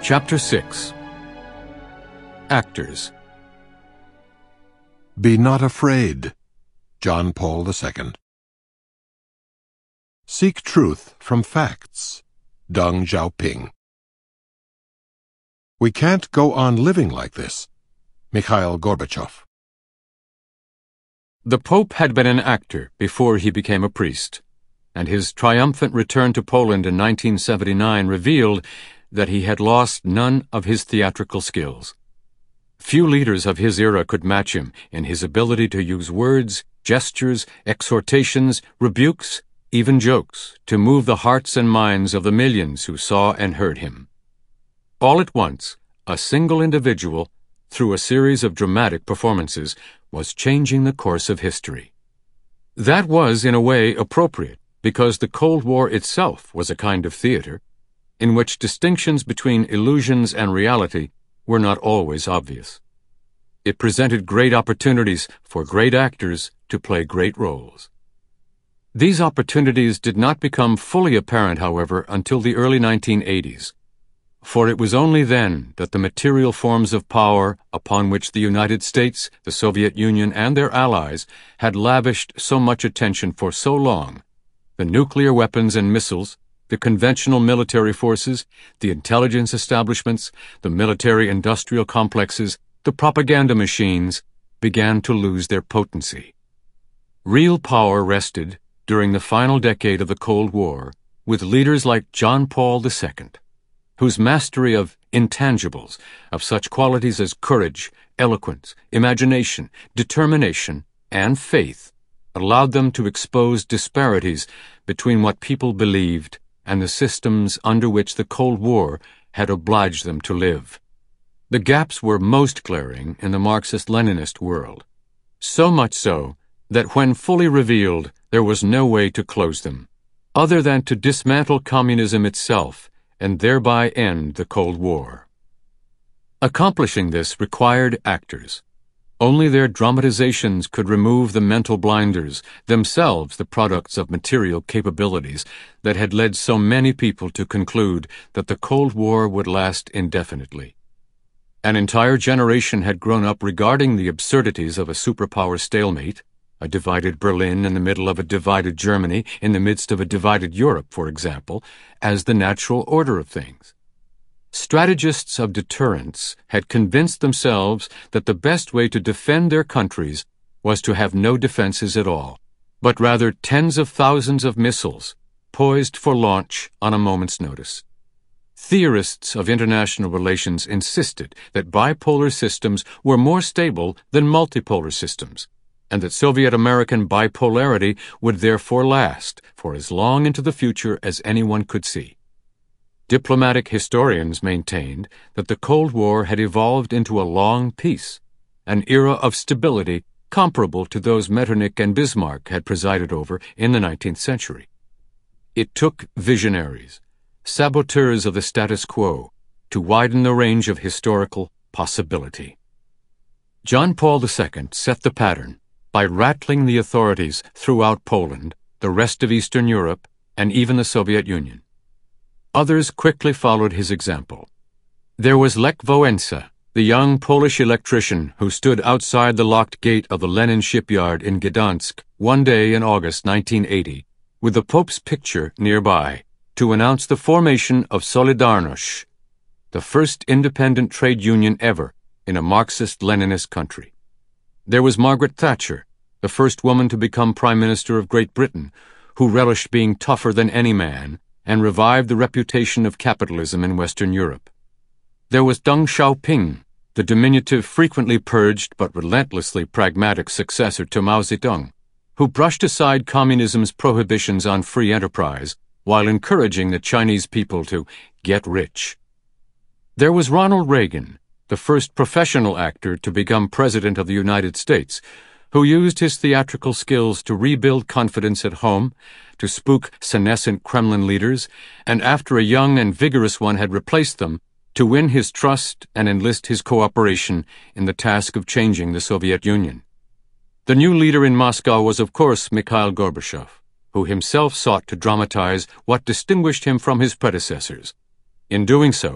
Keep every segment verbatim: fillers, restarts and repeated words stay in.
Chapter six. Actors. Be not afraid. John Paul the Second. Seek truth from facts. Deng Xiaoping. We can't go on living like this. Mikhail Gorbachev. The Pope had been an actor before he became a priest, and his triumphant return to Poland in nineteen seventy-nine revealed that he had lost none of his theatrical skills. Few leaders of his era could match him in his ability to use words, gestures, exhortations, rebukes, even jokes, to move the hearts and minds of the millions who saw and heard him. All at once, a single individual, through a series of dramatic performances, was changing the course of history. That was, in a way, appropriate, because the Cold War itself was a kind of theater, in which distinctions between illusions and reality were not always obvious. It presented great opportunities for great actors to play great roles. These opportunities did not become fully apparent, however, until the early nineteen eighties, for it was only then that the material forms of power upon which the United States, the Soviet Union, and their allies had lavished so much attention for so long, the nuclear weapons and missiles, the conventional military forces, the intelligence establishments, the military-industrial complexes, the propaganda machines, began to lose their potency. Real power rested, during the final decade of the Cold War, with leaders like John Paul the Second, whose mastery of intangibles, of such qualities as courage, eloquence, imagination, determination, and faith, allowed them to expose disparities between what people believed and the systems under which the Cold War had obliged them to live. The gaps were most glaring in the Marxist-Leninist world, so much so that when fully revealed, there was no way to close them, other than to dismantle communism itself and thereby end the Cold War. Accomplishing this required actors. Only their dramatizations could remove the mental blinders, themselves the products of material capabilities, that had led so many people to conclude that the Cold War would last indefinitely. An entire generation had grown up regarding the absurdities of a superpower stalemate, a divided Berlin in the middle of a divided Germany, in the midst of a divided Europe, for example, as the natural order of things. Strategists of deterrence had convinced themselves that the best way to defend their countries was to have no defenses at all, but rather tens of thousands of missiles, poised for launch on a moment's notice. Theorists of international relations insisted that bipolar systems were more stable than multipolar systems, and that Soviet-American bipolarity would therefore last for as long into the future as anyone could see. Diplomatic historians maintained that the Cold War had evolved into a long peace, an era of stability comparable to those Metternich and Bismarck had presided over in the nineteenth century. It took visionaries, saboteurs of the status quo, to widen the range of historical possibility. John Paul the Second set the pattern by rattling the authorities throughout Poland, the rest of Eastern Europe, and even the Soviet Union. Others quickly followed his example. There was Lech Wałęsa, the young Polish electrician who stood outside the locked gate of the Lenin shipyard in Gdansk one day in August nineteen eighty, with the Pope's picture nearby, to announce the formation of Solidarność, the first independent trade union ever in a Marxist-Leninist country. There was Margaret Thatcher, the first woman to become Prime Minister of Great Britain, who relished being tougher than any man and revived the reputation of capitalism in Western Europe. There was Deng Xiaoping, the diminutive, frequently purged but relentlessly pragmatic successor to Mao Zedong, who brushed aside communism's prohibitions on free enterprise while encouraging the Chinese people to get rich. There was Ronald Reagan, the first professional actor to become President of the United States, who used his theatrical skills to rebuild confidence at home, to spook senescent Kremlin leaders, and after a young and vigorous one had replaced them, to win his trust and enlist his cooperation in the task of changing the Soviet Union. The new leader in Moscow was, of course, Mikhail Gorbachev, who himself sought to dramatize what distinguished him from his predecessors. In doing so,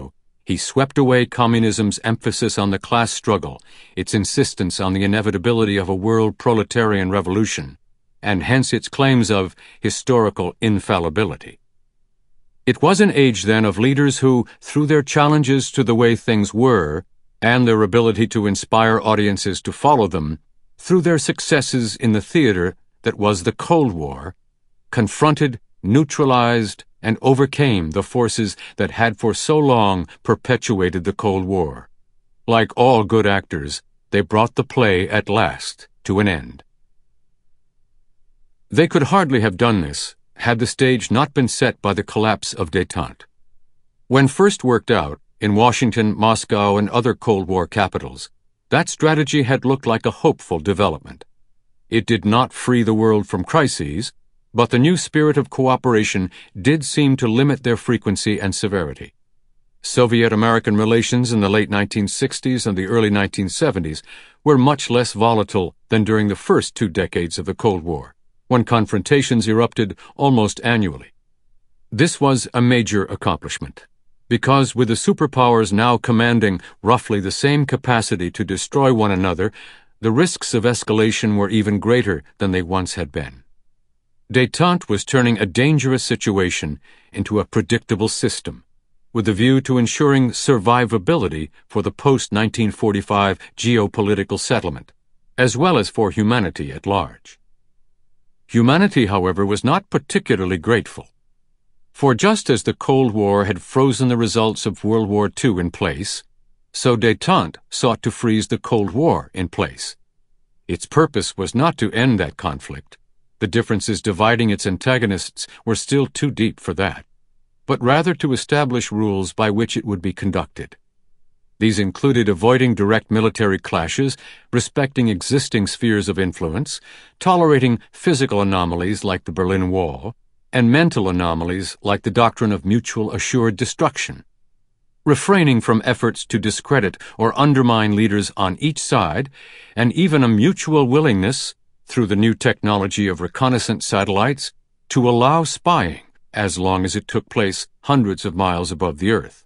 He swept away communism's emphasis on the class struggle, its insistence on the inevitability of a world proletarian revolution, and hence its claims of historical infallibility. It was an age then of leaders who, through their challenges to the way things were, and their ability to inspire audiences to follow them, through their successes in the theater that was the Cold War, confronted, neutralized, and overcame the forces that had for so long perpetuated the Cold War. Like all good actors, they brought the play at last to an end. They could hardly have done this had the stage not been set by the collapse of détente. When first worked out, in Washington, Moscow, and other Cold War capitals, that strategy had looked like a hopeful development. It did not free the world from crises, but the new spirit of cooperation did seem to limit their frequency and severity. Soviet-American relations in the late nineteen sixties and the early nineteen seventies were much less volatile than during the first two decades of the Cold War, when confrontations erupted almost annually. This was a major accomplishment, because with the superpowers now commanding roughly the same capacity to destroy one another, the risks of escalation were even greater than they once had been. Détente was turning a dangerous situation into a predictable system, with a view to ensuring survivability for the post nineteen forty-five geopolitical settlement, as well as for humanity at large. Humanity, however, was not particularly grateful. For just as the Cold War had frozen the results of World War Two in place, so détente sought to freeze the Cold War in place. Its purpose was not to end that conflict. The differences dividing its antagonists were still too deep for that, but rather to establish rules by which it would be conducted. These included avoiding direct military clashes, respecting existing spheres of influence, tolerating physical anomalies like the Berlin Wall, and mental anomalies like the doctrine of mutual assured destruction, refraining from efforts to discredit or undermine leaders on each side, and even a mutual willingness, through the new technology of reconnaissance satellites, to allow spying as long as it took place hundreds of miles above the Earth.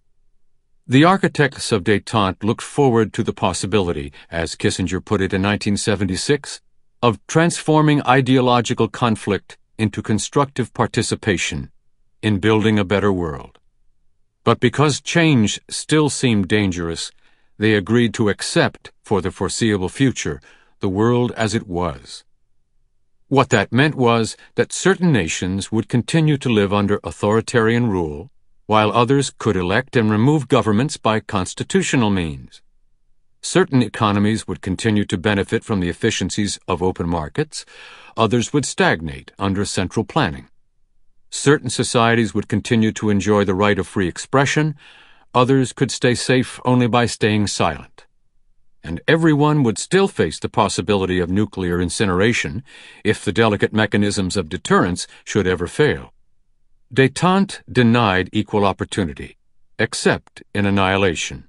The architects of détente looked forward to the possibility, as Kissinger put it in nineteen seventy-six, of transforming ideological conflict into constructive participation in building a better world. But because change still seemed dangerous, they agreed to accept, for the foreseeable future, the world as it was. What that meant was that certain nations would continue to live under authoritarian rule, while others could elect and remove governments by constitutional means. Certain economies would continue to benefit from the efficiencies of open markets, others would stagnate under central planning. Certain societies would continue to enjoy the right of free expression, others could stay safe only by staying silent. And everyone would still face the possibility of nuclear incineration if the delicate mechanisms of deterrence should ever fail. Détente denied equal opportunity, except in annihilation.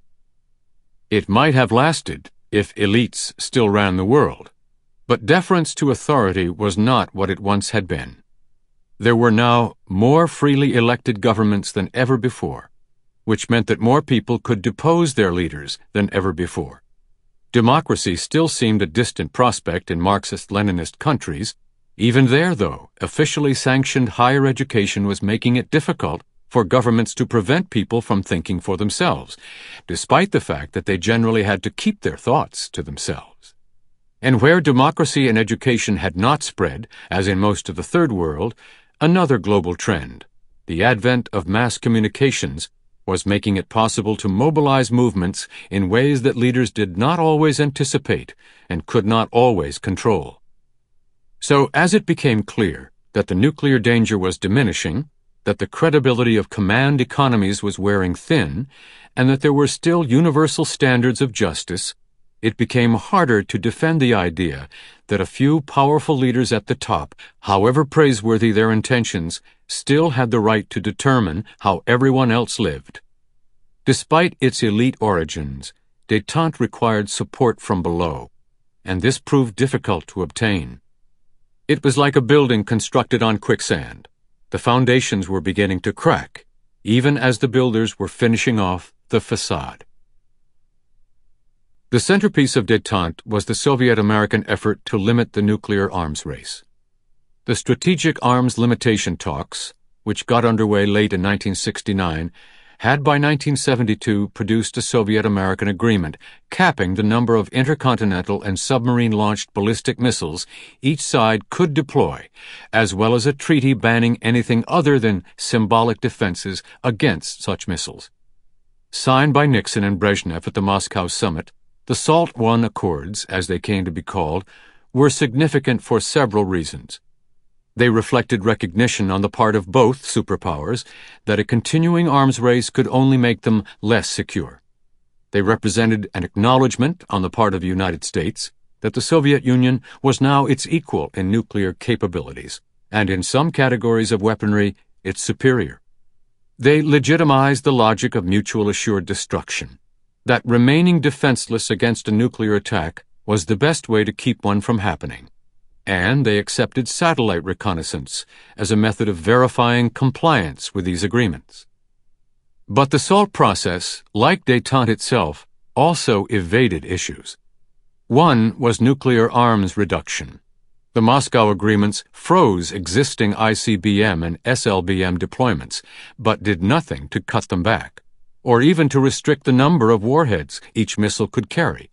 It might have lasted if elites still ran the world, but deference to authority was not what it once had been. There were now more freely elected governments than ever before, which meant that more people could depose their leaders than ever before. Democracy still seemed a distant prospect in Marxist-Leninist countries. Even there, though, officially sanctioned higher education was making it difficult for governments to prevent people from thinking for themselves, despite the fact that they generally had to keep their thoughts to themselves. And where democracy and education had not spread, as in most of the Third World, another global trend, the advent of mass communications, was making it possible to mobilize movements in ways that leaders did not always anticipate and could not always control. So, as it became clear that the nuclear danger was diminishing, that the credibility of command economies was wearing thin, and that there were still universal standards of justice, it became harder to defend the idea that a few powerful leaders at the top, however praiseworthy their intentions, still had the right to determine how everyone else lived. Despite its elite origins, détente required support from below, and this proved difficult to obtain. It was like a building constructed on quicksand. The foundations were beginning to crack, even as the builders were finishing off the facade. The centerpiece of détente was the Soviet-American effort to limit the nuclear arms race. The Strategic Arms Limitation Talks, which got underway late in nineteen sixty-nine, had by nineteen seventy-two produced a Soviet-American agreement capping the number of intercontinental and submarine-launched ballistic missiles each side could deploy, as well as a treaty banning anything other than symbolic defenses against such missiles. Signed by Nixon and Brezhnev at the Moscow summit, the SALT one Accords, as they came to be called, were significant for several reasons. They reflected recognition on the part of both superpowers that a continuing arms race could only make them less secure. They represented an acknowledgement on the part of the United States that the Soviet Union was now its equal in nuclear capabilities, and in some categories of weaponry, its superior. They legitimized the logic of mutual assured destruction, that remaining defenseless against a nuclear attack was the best way to keep one from happening. And they accepted satellite reconnaissance as a method of verifying compliance with these agreements. But the SALT process, like détente itself, also evaded issues. One was nuclear arms reduction. The Moscow agreements froze existing I C B M and S L B M deployments, but did nothing to cut them back, or even to restrict the number of warheads each missile could carry.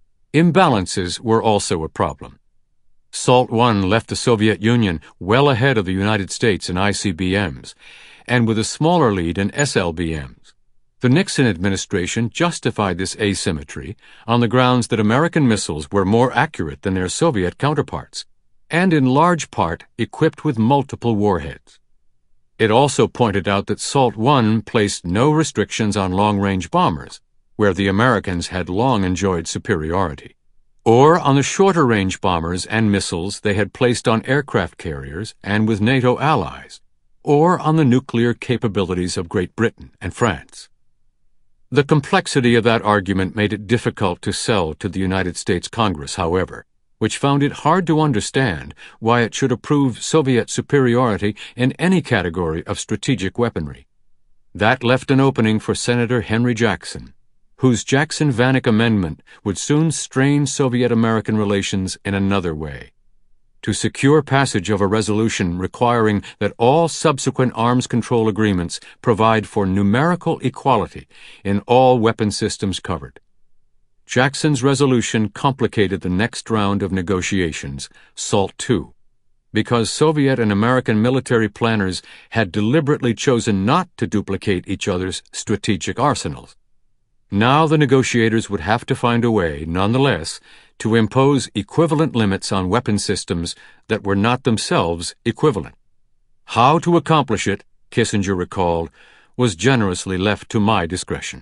Imbalances were also a problem. SALT one left the Soviet Union well ahead of the United States in I C B Ms, and with a smaller lead in S L B Ms. The Nixon administration justified this asymmetry on the grounds that American missiles were more accurate than their Soviet counterparts, and in large part equipped with multiple warheads. It also pointed out that SALT one placed no restrictions on long-range bombers, where the Americans had long enjoyed superiority, or on the shorter-range bombers and missiles they had placed on aircraft carriers and with NATO allies, or on the nuclear capabilities of Great Britain and France. The complexity of that argument made it difficult to sell to the United States Congress, however, which found it hard to understand why it should approve Soviet superiority in any category of strategic weaponry. That left an opening for Senator Henry Jackson, whose Jackson-Vanik Amendment would soon strain Soviet-American relations in another way. To secure passage of a resolution requiring that all subsequent arms control agreements provide for numerical equality in all weapon systems covered. Jackson's resolution complicated the next round of negotiations, SALT two, because Soviet and American military planners had deliberately chosen not to duplicate each other's strategic arsenals. Now the negotiators would have to find a way, nonetheless, to impose equivalent limits on weapon systems that were not themselves equivalent. How to accomplish it, Kissinger recalled, was generously left to my discretion.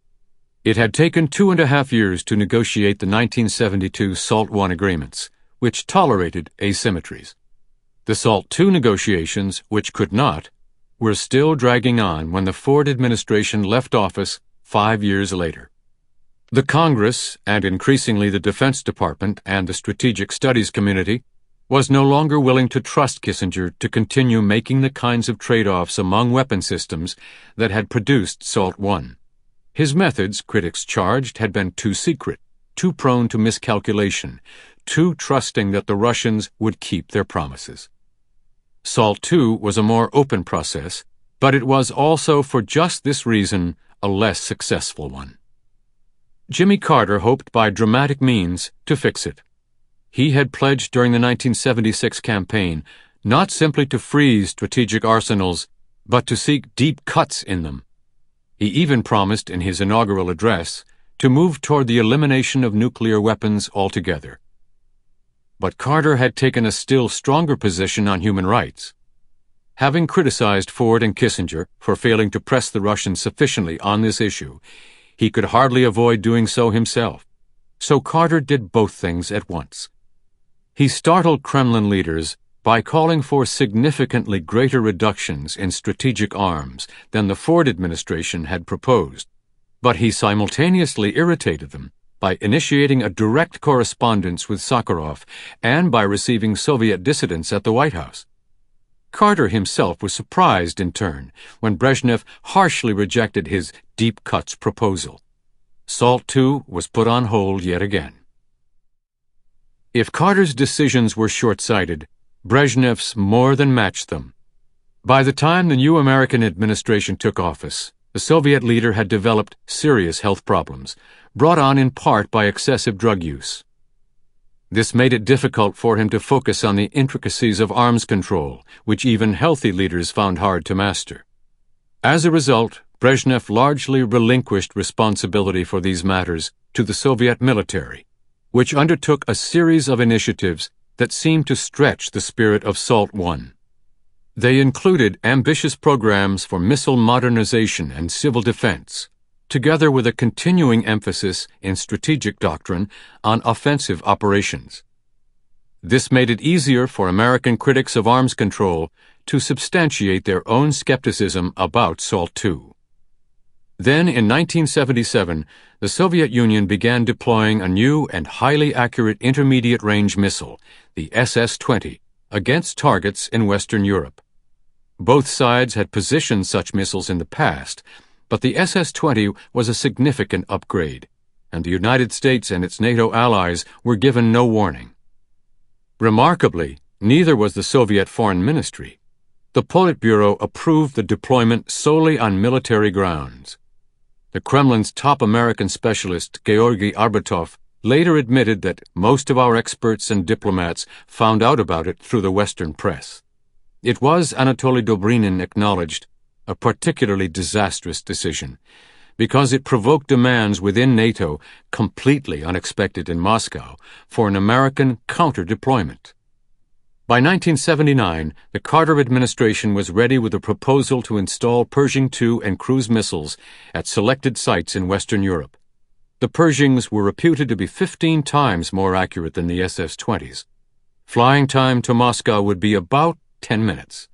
It had taken two and a half years to negotiate the nineteen seventy-two SALT one agreements, which tolerated asymmetries. The SALT two negotiations, which could not, were still dragging on when the Ford administration left office five years later. The Congress, and increasingly the Defense Department and the Strategic Studies community, was no longer willing to trust Kissinger to continue making the kinds of trade-offs among weapon systems that had produced SALT one. His methods, critics charged, had been too secret, too prone to miscalculation, too trusting that the Russians would keep their promises. SALT two was a more open process, but it was also, for just this reason, a less successful one. Jimmy Carter hoped by dramatic means to fix it. He had pledged during the nineteen seventy-six campaign not simply to freeze strategic arsenals, but to seek deep cuts in them. He even promised in his inaugural address to move toward the elimination of nuclear weapons altogether. But Carter had taken a still stronger position on human rights. Having criticized Ford and Kissinger for failing to press the Russians sufficiently on this issue, he could hardly avoid doing so himself. So Carter did both things at once. He startled Kremlin leaders by calling for significantly greater reductions in strategic arms than the Ford administration had proposed, but he simultaneously irritated them by initiating a direct correspondence with Sakharov and by receiving Soviet dissidents at the White House. Carter himself was surprised in turn when Brezhnev harshly rejected his deep cuts proposal. SALT two was put on hold yet again. If Carter's decisions were short-sighted, Brezhnev's more than matched them. By the time the new American administration took office, the Soviet leader had developed serious health problems, brought on in part by excessive drug use. This made it difficult for him to focus on the intricacies of arms control, which even healthy leaders found hard to master. As a result, Brezhnev largely relinquished responsibility for these matters to the Soviet military, which undertook a series of initiatives that seemed to stretch the spirit of SALT one. They included ambitious programs for missile modernization and civil defense, together with a continuing emphasis in strategic doctrine on offensive operations. This made it easier for American critics of arms control to substantiate their own skepticism about SALT two. Then, in nineteen seventy-seven, the Soviet Union began deploying a new and highly accurate intermediate-range missile, the S S twenty, against targets in Western Europe. Both sides had positioned such missiles in the past, but the S S twenty was a significant upgrade, and the United States and its NATO allies were given no warning. Remarkably, neither was the Soviet Foreign Ministry. The Politburo approved the deployment solely on military grounds. The Kremlin's top American specialist, Georgy Arbatov, later admitted that most of our experts and diplomats found out about it through the Western press. It was, Anatoly Dobrynin acknowledged, a particularly disastrous decision, because it provoked demands within NATO completely unexpected in Moscow for an American counter-deployment. By nineteen seventy-nine, the Carter administration was ready with a proposal to install Pershing two and cruise missiles at selected sites in Western Europe. The Pershings were reputed to be fifteen times more accurate than the S S twenties. Flying time to Moscow would be about ten minutes.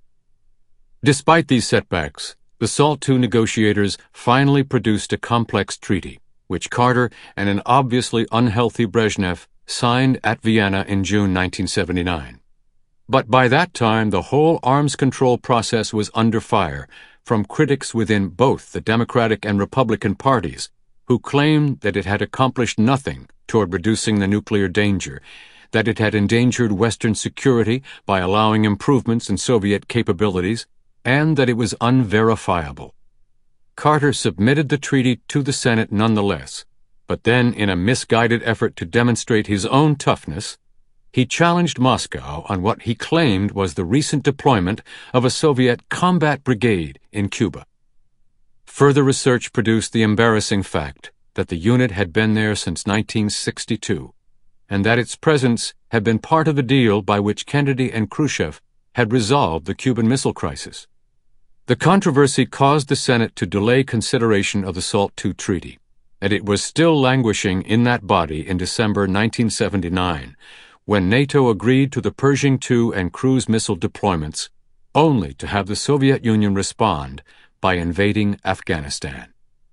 Despite these setbacks, the SALT two negotiators finally produced a complex treaty, which Carter and an obviously unhealthy Brezhnev signed at Vienna in June nineteen seventy-nine. But by that time, the whole arms control process was under fire from critics within both the Democratic and Republican parties, who claimed that it had accomplished nothing toward reducing the nuclear danger, that it had endangered Western security by allowing improvements in Soviet capabilities, and that it was unverifiable. Carter submitted the treaty to the Senate nonetheless, but then, in a misguided effort to demonstrate his own toughness, he challenged Moscow on what he claimed was the recent deployment of a Soviet combat brigade in Cuba. Further research produced the embarrassing fact that the unit had been there since nineteen sixty-two, and that its presence had been part of a deal by which Kennedy and Khrushchev had resolved the Cuban Missile Crisis. The controversy caused the Senate to delay consideration of the SALT two treaty, and it was still languishing in that body in December nineteen seventy-nine, when NATO agreed to the Pershing two and cruise missile deployments, only to have the Soviet Union respond by invading Afghanistan.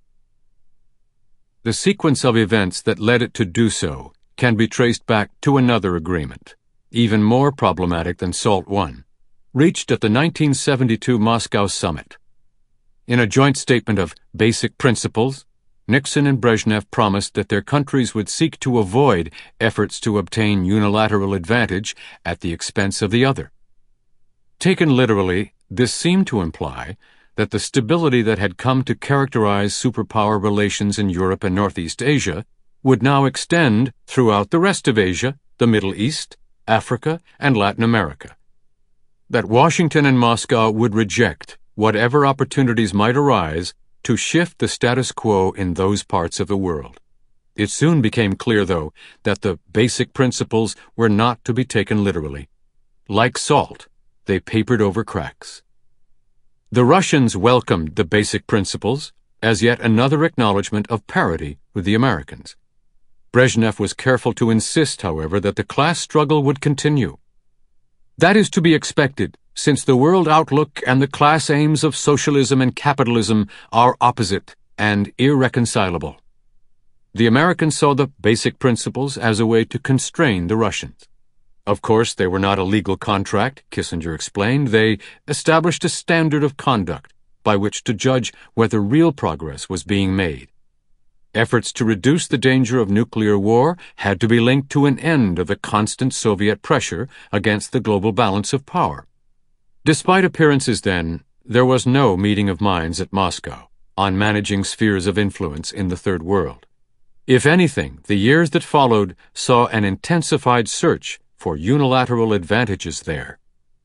The sequence of events that led it to do so can be traced back to another agreement, even more problematic than SALT one, reached at the nineteen seventy-two Moscow summit. In a joint statement of basic principles, Nixon and Brezhnev promised that their countries would seek to avoid efforts to obtain unilateral advantage at the expense of the other. Taken literally, this seemed to imply that the stability that had come to characterize superpower relations in Europe and Northeast Asia would now extend throughout the rest of Asia, the Middle East, Africa, and Latin America. That Washington and Moscow would reject whatever opportunities might arise to shift the status quo in those parts of the world. It soon became clear, though, that the basic principles were not to be taken literally. Like salt, they papered over cracks. The Russians welcomed the basic principles as yet another acknowledgement of parity with the Americans. Brezhnev was careful to insist, however, that the class struggle would continue. That is to be expected, since the world outlook and the class aims of socialism and capitalism are opposite and irreconcilable. The Americans saw the basic principles as a way to constrain the Russians. Of course, they were not a legal contract, Kissinger explained. They established a standard of conduct by which to judge whether real progress was being made. Efforts to reduce the danger of nuclear war had to be linked to an end of the constant Soviet pressure against the global balance of power. Despite appearances then, there was no meeting of minds at Moscow on managing spheres of influence in the Third World. If anything, the years that followed saw an intensified search for unilateral advantages there.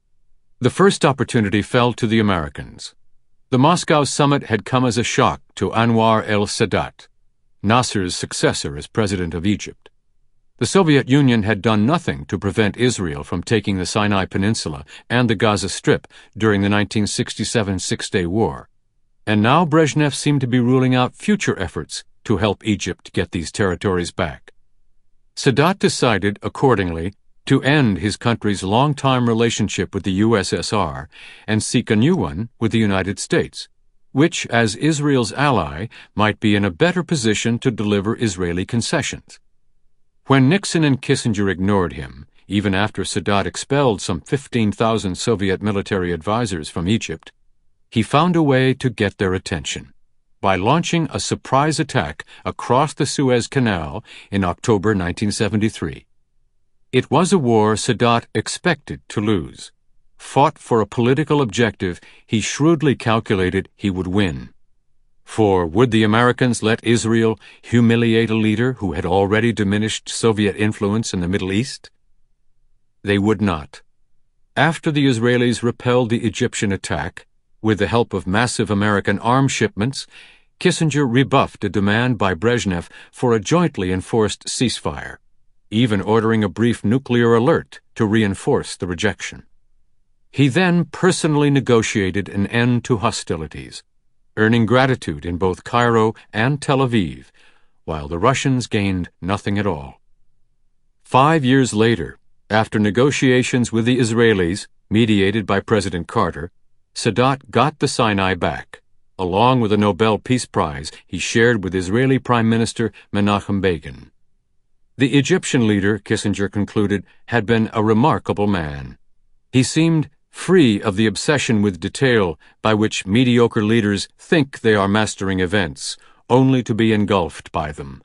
The first opportunity fell to the Americans. The Moscow summit had come as a shock to Anwar el-Sadat, Nasser's successor as president of Egypt. The Soviet Union had done nothing to prevent Israel from taking the Sinai Peninsula and the Gaza Strip during the nineteen sixty-seven Six-Day War, and now Brezhnev seemed to be ruling out future efforts to help Egypt get these territories back. Sadat decided, accordingly, to end his country's long-time relationship with the U S S R and seek a new one with the United States, which, as Israel's ally, might be in a better position to deliver Israeli concessions. When Nixon and Kissinger ignored him, even after Sadat expelled some fifteen thousand Soviet military advisors from Egypt, he found a way to get their attention by launching a surprise attack across the Suez Canal in October nineteen seventy-three. It was a war Sadat expected to lose. Fought for a political objective he shrewdly calculated he would win. For would the Americans let Israel humiliate a leader who had already diminished Soviet influence in the Middle East? They would not. After the Israelis repelled the Egyptian attack, with the help of massive American arms shipments, Kissinger rebuffed a demand by Brezhnev for a jointly enforced ceasefire, even ordering a brief nuclear alert to reinforce the rejection. He then personally negotiated an end to hostilities, earning gratitude in both Cairo and Tel Aviv, while the Russians gained nothing at all. Five years later, after negotiations with the Israelis, mediated by President Carter, Sadat got the Sinai back, along with a Nobel Peace Prize he shared with Israeli Prime Minister Menachem Begin. The Egyptian leader, Kissinger concluded, had been a remarkable man. He seemed free of the obsession with detail by which mediocre leaders think they are mastering events, only to be engulfed by them.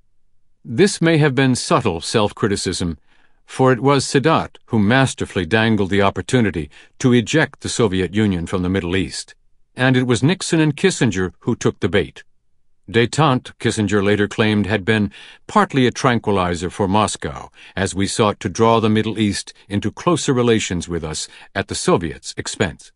This may have been subtle self-criticism, for it was Sadat who masterfully dangled the opportunity to eject the Soviet Union from the Middle East, and it was Nixon and Kissinger who took the bait. Détente, Kissinger later claimed, had been partly a tranquilizer for Moscow, as we sought to draw the Middle East into closer relations with us at the Soviets' expense.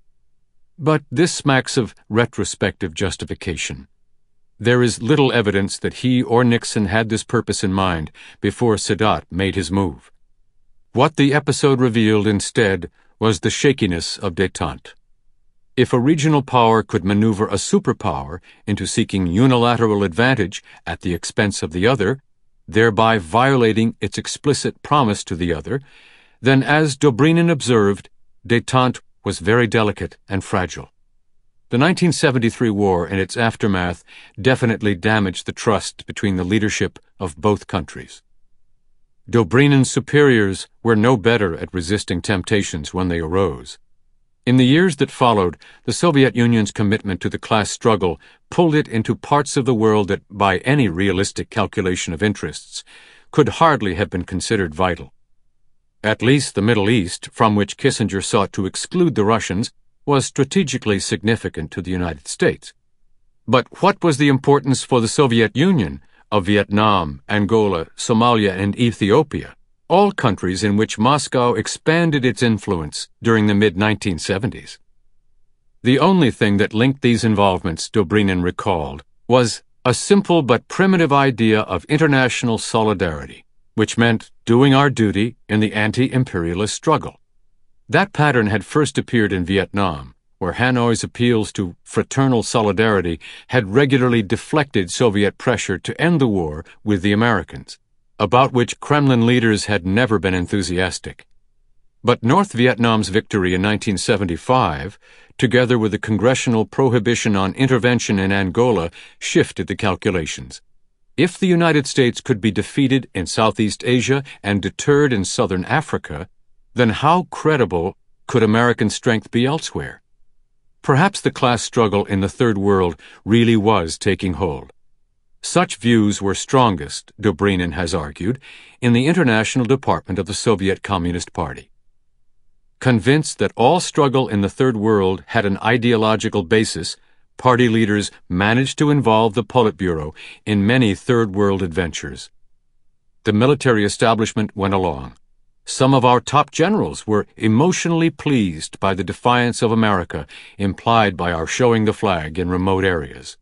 But this smacks of retrospective justification. There is little evidence that he or Nixon had this purpose in mind before Sadat made his move. What the episode revealed instead was the shakiness of détente. If a regional power could maneuver a superpower into seeking unilateral advantage at the expense of the other, thereby violating its explicit promise to the other, then, as Dobrynin observed, détente was very delicate and fragile. The nineteen seventy-three war and its aftermath definitely damaged the trust between the leadership of both countries. Dobrynin's superiors were no better at resisting temptations when they arose. In the years that followed, the Soviet Union's commitment to the class struggle pulled it into parts of the world that, by any realistic calculation of interests, could hardly have been considered vital. At least the Middle East, from which Kissinger sought to exclude the Russians, was strategically significant to the United States. But what was the importance for the Soviet Union of Vietnam, Angola, Somalia, and Ethiopia, all countries in which Moscow expanded its influence during the mid nineteen seventies? The only thing that linked these involvements, Dobrynin recalled, was a simple but primitive idea of international solidarity, which meant doing our duty in the anti-imperialist struggle. That pattern had first appeared in Vietnam, where Hanoi's appeals to fraternal solidarity had regularly deflected Soviet pressure to end the war with the Americans, about which Kremlin leaders had never been enthusiastic. But North Vietnam's victory in nineteen seventy-five, together with the congressional prohibition on intervention in Angola, shifted the calculations. If the United States could be defeated in Southeast Asia and deterred in Southern Africa, then how credible could American strength be elsewhere? Perhaps the class struggle in the Third World really was taking hold. Such views were strongest, Dobrynin has argued, in the International Department of the Soviet Communist Party. Convinced that all struggle in the Third World had an ideological basis, party leaders managed to involve the Politburo in many Third World adventures. The military establishment went along. Some of our top generals were emotionally pleased by the defiance of America implied by our showing the flag in remote areas.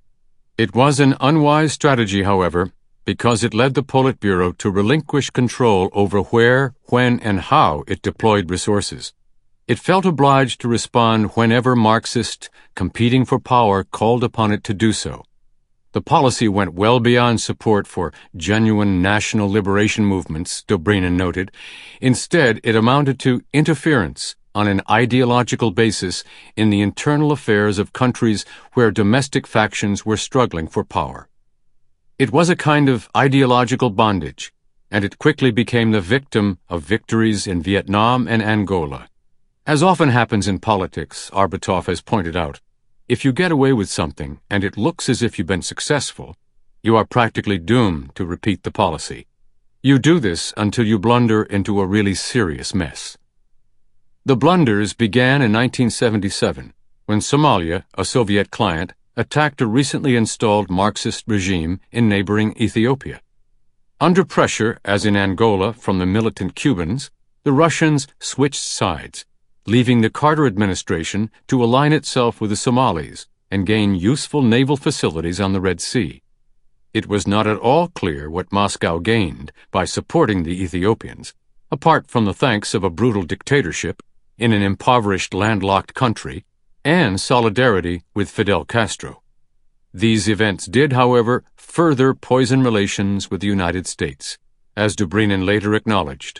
It was an unwise strategy, however, because it led the Politburo to relinquish control over where, when, and how it deployed resources. It felt obliged to respond whenever Marxists competing for power called upon it to do so. The policy went well beyond support for genuine national liberation movements, Dobrynin noted. Instead, it amounted to interference on an ideological basis in the internal affairs of countries where domestic factions were struggling for power. It was a kind of ideological bondage, and it quickly became the victim of victories in Vietnam and Angola. As often happens in politics, Arbatov has pointed out, if you get away with something and it looks as if you've been successful, you are practically doomed to repeat the policy. You do this until you blunder into a really serious mess. The blunders began in nineteen seventy-seven, when Somalia, a Soviet client, attacked a recently installed Marxist regime in neighboring Ethiopia. Under pressure, as in Angola, from the militant Cubans, the Russians switched sides, leaving the Carter administration to align itself with the Somalis and gain useful naval facilities on the Red Sea. It was not at all clear what Moscow gained by supporting the Ethiopians, apart from the thanks of a brutal dictatorship in an impoverished landlocked country and solidarity with Fidel Castro. These events did, however, further poison relations with the United States, as Dobrynin later acknowledged.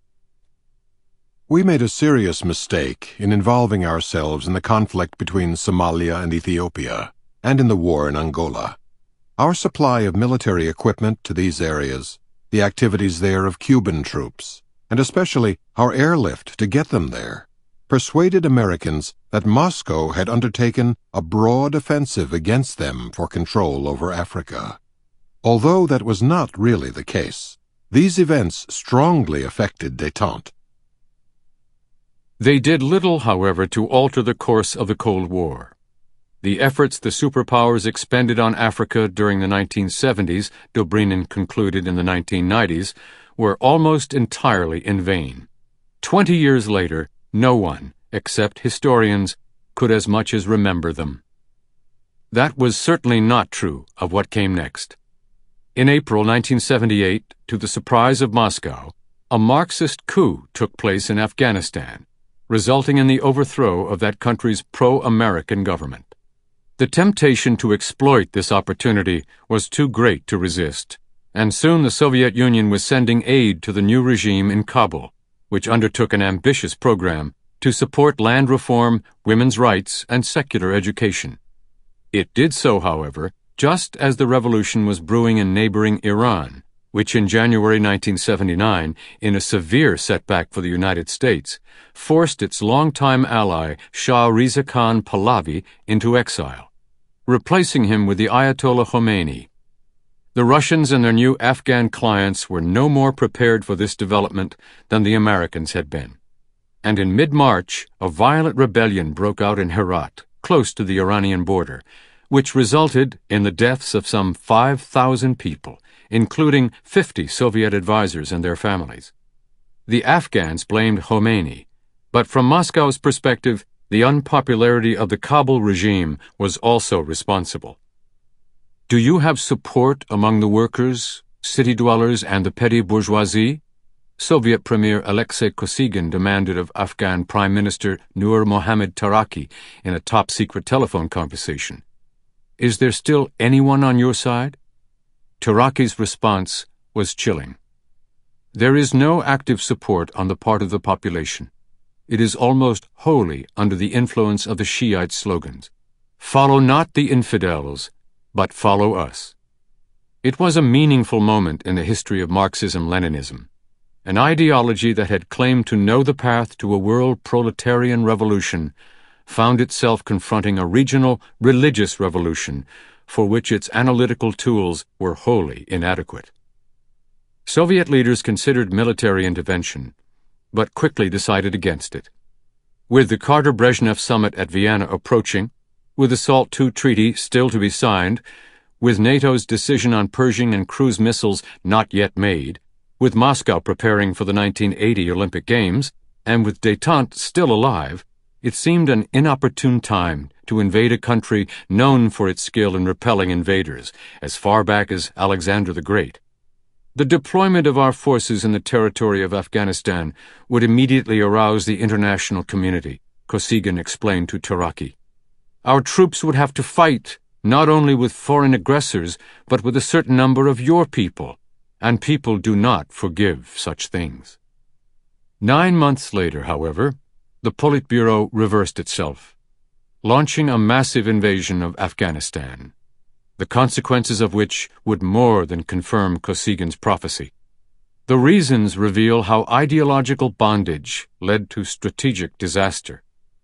We made a serious mistake in involving ourselves in the conflict between Somalia and Ethiopia, and in the war in Angola. Our supply of military equipment to these areas, the activities there of Cuban troops, and especially our airlift to get them there, persuaded Americans that Moscow had undertaken a broad offensive against them for control over Africa. Although that was not really the case, these events strongly affected détente. They did little, however, to alter the course of the Cold War. The efforts the superpowers expended on Africa during the nineteen seventies, Dobrynin concluded in the nineteen nineties, were almost entirely in vain. Twenty years later, no one, except historians, could as much as remember them. That was certainly not true of what came next. In April nineteen seventy-eight, to the surprise of Moscow, a Marxist coup took place in Afghanistan, resulting in the overthrow of that country's pro-American government. The temptation to exploit this opportunity was too great to resist, and soon the Soviet Union was sending aid to the new regime in Kabul, which undertook an ambitious program to support land reform, women's rights, and secular education. It did so, however, just as the revolution was brewing in neighboring Iran, which in January nineteen seventy-nine, in a severe setback for the United States, forced its longtime ally Shah Reza Khan Pahlavi into exile, replacing him with the Ayatollah Khomeini. The Russians and their new Afghan clients were no more prepared for this development than the Americans had been. And in mid-March, a violent rebellion broke out in Herat, close to the Iranian border, which resulted in the deaths of some five thousand people, including fifty Soviet advisors and their families. The Afghans blamed Khomeini, but from Moscow's perspective, the unpopularity of the Kabul regime was also responsible. Do you have support among the workers, city dwellers, and the petty bourgeoisie? Soviet Premier Alexei Kosygin demanded of Afghan Prime Minister Nur Mohammad Taraki in a top-secret telephone conversation. Is there still anyone on your side? Taraki's response was chilling. There is no active support on the part of the population. It is almost wholly under the influence of the Shiite slogans. Follow not the infidels, but follow us. It was a meaningful moment in the history of Marxism-Leninism. An ideology that had claimed to know the path to a world proletarian revolution found itself confronting a regional religious revolution for which its analytical tools were wholly inadequate. Soviet leaders considered military intervention, but quickly decided against it. With the Carter-Brezhnev summit at Vienna approaching, with the SALT two treaty still to be signed, with NATO's decision on Pershing and cruise missiles not yet made, with Moscow preparing for the nineteen eighty Olympic Games, and with détente still alive, it seemed an inopportune time to invade a country known for its skill in repelling invaders, as far back as Alexander the Great. The deployment of our forces in the territory of Afghanistan would immediately arouse the international community, Kosygin explained to Taraki. Our troops would have to fight, not only with foreign aggressors, but with a certain number of your people, and people do not forgive such things. Nine months later, however, the Politburo reversed itself, launching a massive invasion of Afghanistan, the consequences of which would more than confirm Kosygin's prophecy. The reasons reveal how ideological bondage led to strategic disaster.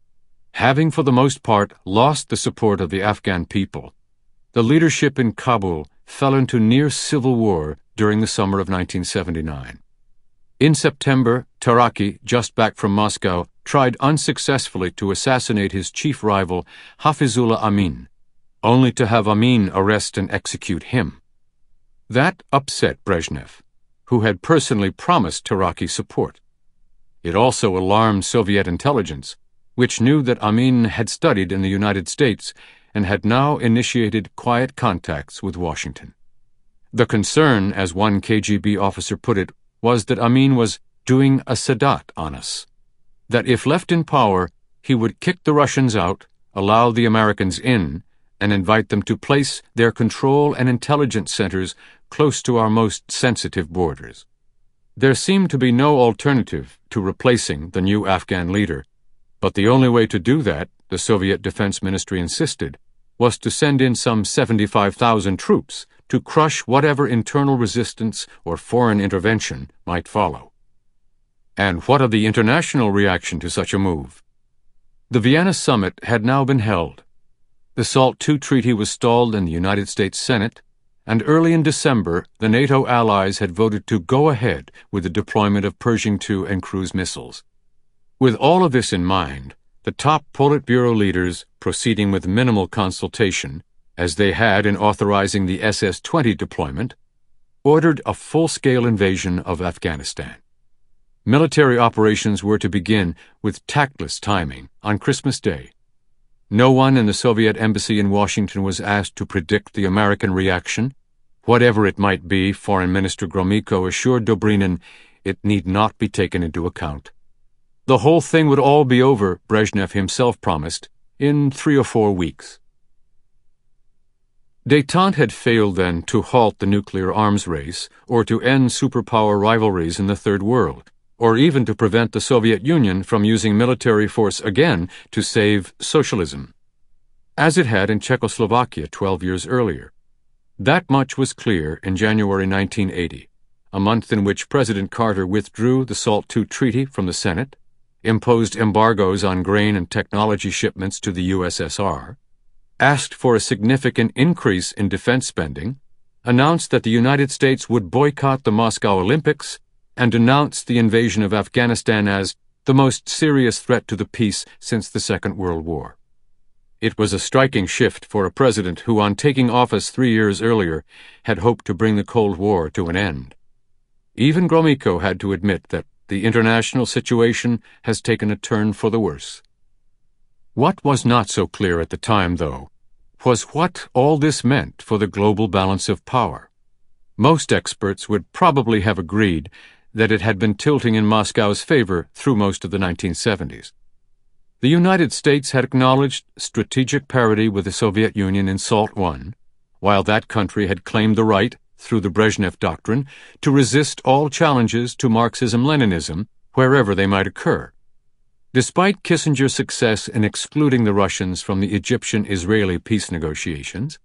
Having for the most part lost the support of the Afghan people, the leadership in Kabul fell into near civil war during the summer of nineteen seventy-nine. In September, Taraki, just back from Moscow, tried unsuccessfully to assassinate his chief rival, Hafizullah Amin, only to have Amin arrest and execute him. That upset Brezhnev, who had personally promised Taraki support. It also alarmed Soviet intelligence, which knew that Amin had studied in the United States and had now initiated quiet contacts with Washington. The concern, as one K G B officer put it, was that Amin was doing a Sadat on us, that if left in power, he would kick the Russians out, allow the Americans in, and invite them to place their control and intelligence centers close to our most sensitive borders. There seemed to be no alternative to replacing the new Afghan leader, but the only way to do that, the Soviet Defense Ministry insisted, was to send in some seventy-five thousand troops to crush whatever internal resistance or foreign intervention might follow. And what of the international reaction to such a move? The Vienna summit had now been held. The SALT two treaty was stalled in the United States Senate, and early in December, the NATO allies had voted to go ahead with the deployment of Pershing two and cruise missiles. With all of this in mind, the top Politburo leaders, proceeding with minimal consultation, as they had in authorizing the S S twenty deployment, ordered a full-scale invasion of Afghanistan. Military operations were to begin with tactless timing on Christmas Day. No one in the Soviet embassy in Washington was asked to predict the American reaction. Whatever it might be, Foreign Minister Gromyko assured Dobrynin, it need not be taken into account. The whole thing would all be over, Brezhnev himself promised, in three or four weeks. Détente had failed then to halt the nuclear arms race or to end superpower rivalries in the Third World, or even to prevent the Soviet Union from using military force again to save socialism, as it had in Czechoslovakia twelve years earlier. That much was clear in January nineteen eighty, a month in which President Carter withdrew the SALT two treaty from the Senate, imposed embargoes on grain and technology shipments to the U S S R, asked for a significant increase in defense spending, announced that the United States would boycott the Moscow Olympics, and denounced the invasion of Afghanistan as the most serious threat to the peace since the Second World War. It was a striking shift for a president who, on taking office three years earlier, had hoped to bring the Cold War to an end. Even Gromyko had to admit that the international situation has taken a turn for the worse. What was not so clear at the time, though, was what all this meant for the global balance of power. Most experts would probably have agreed that it had been tilting in Moscow's favor through most of the nineteen seventies. The United States had acknowledged strategic parity with the Soviet Union in SALT one, while that country had claimed the right, through the Brezhnev Doctrine, to resist all challenges to Marxism-Leninism wherever they might occur. Despite Kissinger's success in excluding the Russians from the Egyptian-Israeli peace negotiations,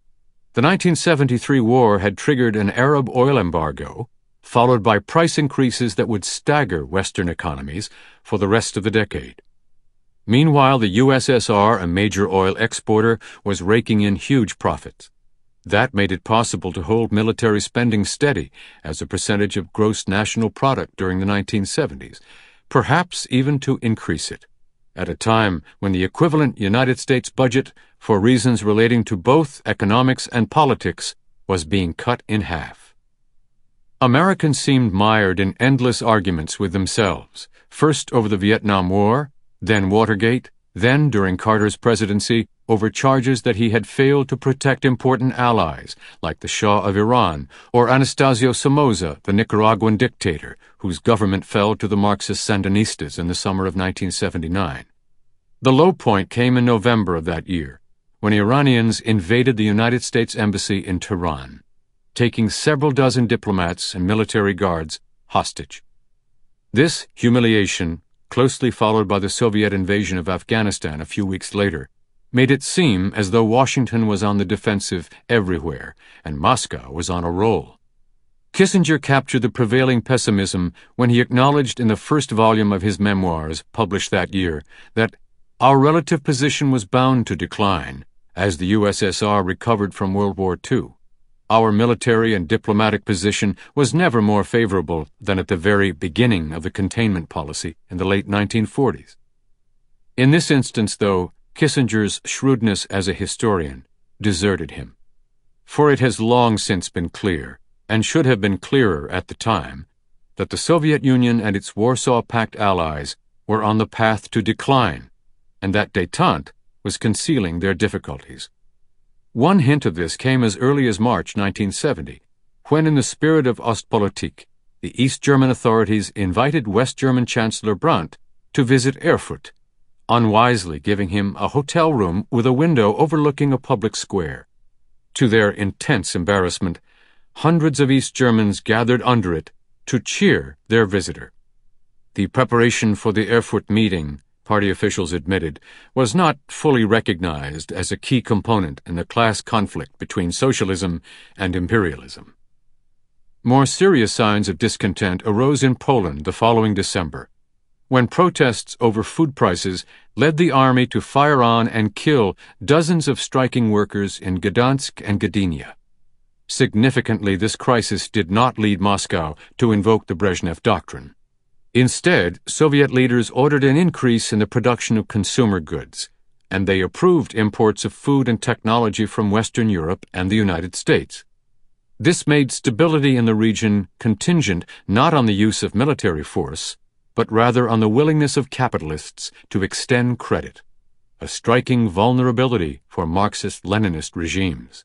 The nineteen seventy-three war had triggered an Arab oil embargo, followed by price increases that would stagger Western economies for the rest of the decade. Meanwhile, the U S S R, a major oil exporter, was raking in huge profits. That made it possible to hold military spending steady as a percentage of gross national product during the nineteen seventies, perhaps even to increase it, at a time when the equivalent United States budget, for reasons relating to both economics and politics, was being cut in half. Americans seemed mired in endless arguments with themselves, first over the Vietnam War, then Watergate, then, during Carter's presidency, over charges that he had failed to protect important allies, like the Shah of Iran, or Anastasio Somoza, the Nicaraguan dictator, whose government fell to the Marxist Sandinistas in the summer of nineteen seventy-nine. The low point came in November of that year, when Iranians invaded the United States Embassy in Tehran, taking several dozen diplomats and military guards hostage. This humiliation, closely followed by the Soviet invasion of Afghanistan a few weeks later, made it seem as though Washington was on the defensive everywhere and Moscow was on a roll. Kissinger captured the prevailing pessimism when he acknowledged in the first volume of his memoirs, published that year, that our relative position was bound to decline as the U S S R recovered from World War Two. Our military and diplomatic position was never more favorable than at the very beginning of the containment policy in the late nineteen forties. In this instance, though, Kissinger's shrewdness as a historian deserted him. For it has long since been clear, and should have been clearer at the time, that the Soviet Union and its Warsaw Pact allies were on the path to decline, and that détente was concealing their difficulties. One hint of this came as early as March nineteen seventy, when in the spirit of Ostpolitik, the East German authorities invited West German Chancellor Brandt to visit Erfurt, unwisely giving him a hotel room with a window overlooking a public square. To their intense embarrassment, hundreds of East Germans gathered under it to cheer their visitor. The preparation for the Erfurt meeting, party officials admitted, was not fully recognized as a key component in the class conflict between socialism and imperialism. More serious signs of discontent arose in Poland the following December, when protests over food prices led the army to fire on and kill dozens of striking workers in Gdansk and Gdynia. Significantly, this crisis did not lead Moscow to invoke the Brezhnev Doctrine. Instead, Soviet leaders ordered an increase in the production of consumer goods, and they approved imports of food and technology from Western Europe and the United States. This made stability in the region contingent not on the use of military force, but rather on the willingness of capitalists to extend credit, a striking vulnerability for Marxist-Leninist regimes.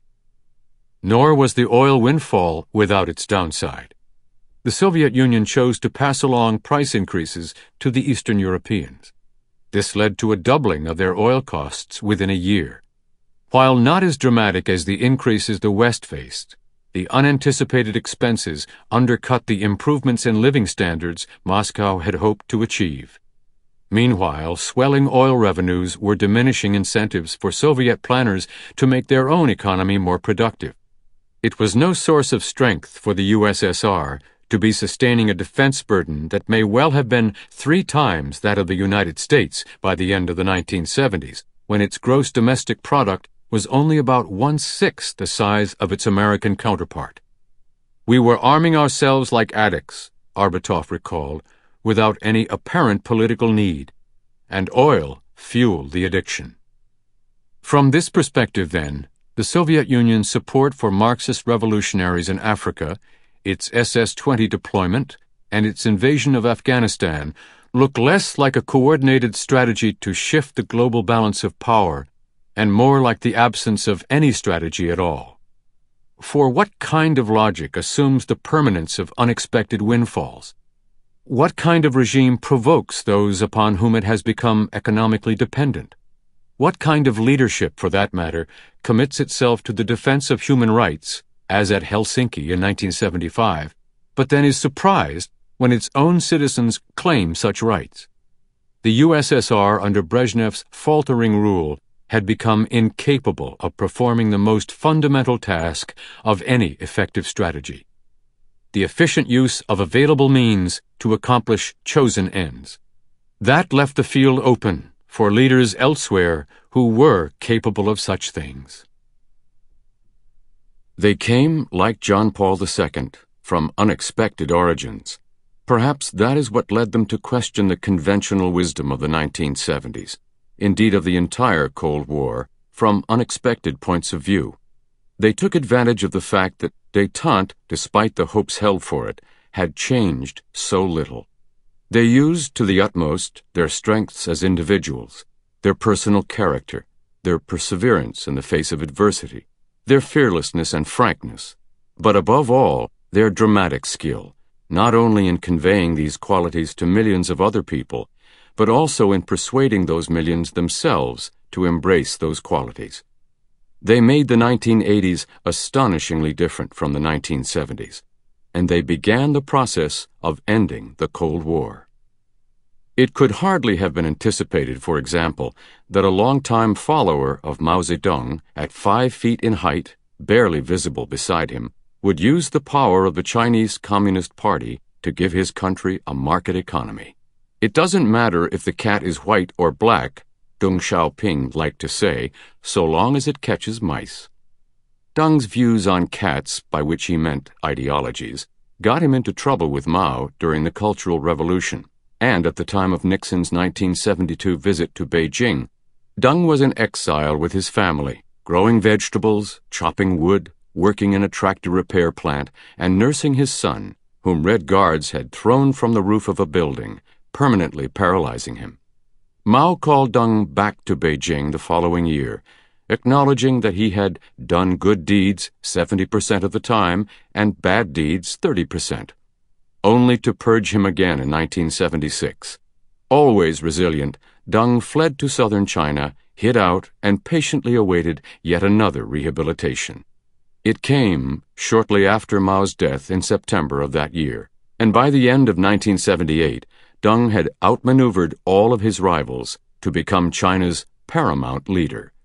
Nor was the oil windfall without its downside. The Soviet Union chose to pass along price increases to the Eastern Europeans. This led to a doubling of their oil costs within a year. While not as dramatic as the increases the West faced, the unanticipated expenses undercut the improvements in living standards Moscow had hoped to achieve. Meanwhile, swelling oil revenues were diminishing incentives for Soviet planners to make their own economy more productive. It was no source of strength for the U S S R to be sustaining a defense burden that may well have been three times that of the United States by the end of the nineteen seventies, when its gross domestic product was only about one-sixth the size of its American counterpart. We were arming ourselves like addicts, Arbatov recalled, without any apparent political need, and oil fueled the addiction. From this perspective, then, the Soviet Union's support for Marxist revolutionaries in Africa, its S S twenty deployment, and its invasion of Afghanistan look less like a coordinated strategy to shift the global balance of power and more like the absence of any strategy at all. For what kind of logic assumes the permanence of unexpected windfalls? What kind of regime provokes those upon whom it has become economically dependent? What kind of leadership, for that matter, commits itself to the defense of human rights, as at Helsinki in nineteen seventy-five, but then is surprised when its own citizens claim such rights? The U S S R, under Brezhnev's faltering rule, had become incapable of performing the most fundamental task of any effective strategy: the efficient use of available means to accomplish chosen ends. That left the field open for leaders elsewhere who were capable of such things. They came, like John Paul the Second, from unexpected origins. Perhaps that is what led them to question the conventional wisdom of the nineteen seventies, indeed of the entire Cold War, from unexpected points of view. They took advantage of the fact that détente, despite the hopes held for it, had changed so little. They used to the utmost their strengths as individuals, their personal character, their perseverance in the face of adversity, their fearlessness and frankness, but above all, their dramatic skill, not only in conveying these qualities to millions of other people, but also in persuading those millions themselves to embrace those qualities. They made the nineteen eighties astonishingly different from the nineteen seventies, and they began the process of ending the Cold War. It could hardly have been anticipated, for example, that a longtime follower of Mao Zedong, at five feet in height, barely visible beside him, would use the power of the Chinese Communist Party to give his country a market economy. It doesn't matter if the cat is white or black, Deng Xiaoping liked to say, so long as it catches mice. Deng's views on cats, by which he meant ideologies, got him into trouble with Mao during the Cultural Revolution, and at the time of Nixon's nineteen seventy-two visit to Beijing. Deng was in exile with his family, growing vegetables, chopping wood, working in a tractor repair plant, and nursing his son, whom Red Guards had thrown from the roof of a building, permanently paralyzing him. Mao called Deng back to Beijing the following year, acknowledging that he had done good deeds seventy percent of the time and bad deeds thirty percent, only to purge him again in nineteen seventy-six. Always resilient, Deng fled to southern China, hid out, and patiently awaited yet another rehabilitation. It came shortly after Mao's death in September of that year, and by the end of nineteen seventy-eight, Deng had outmaneuvered all of his rivals to become China's paramount leader.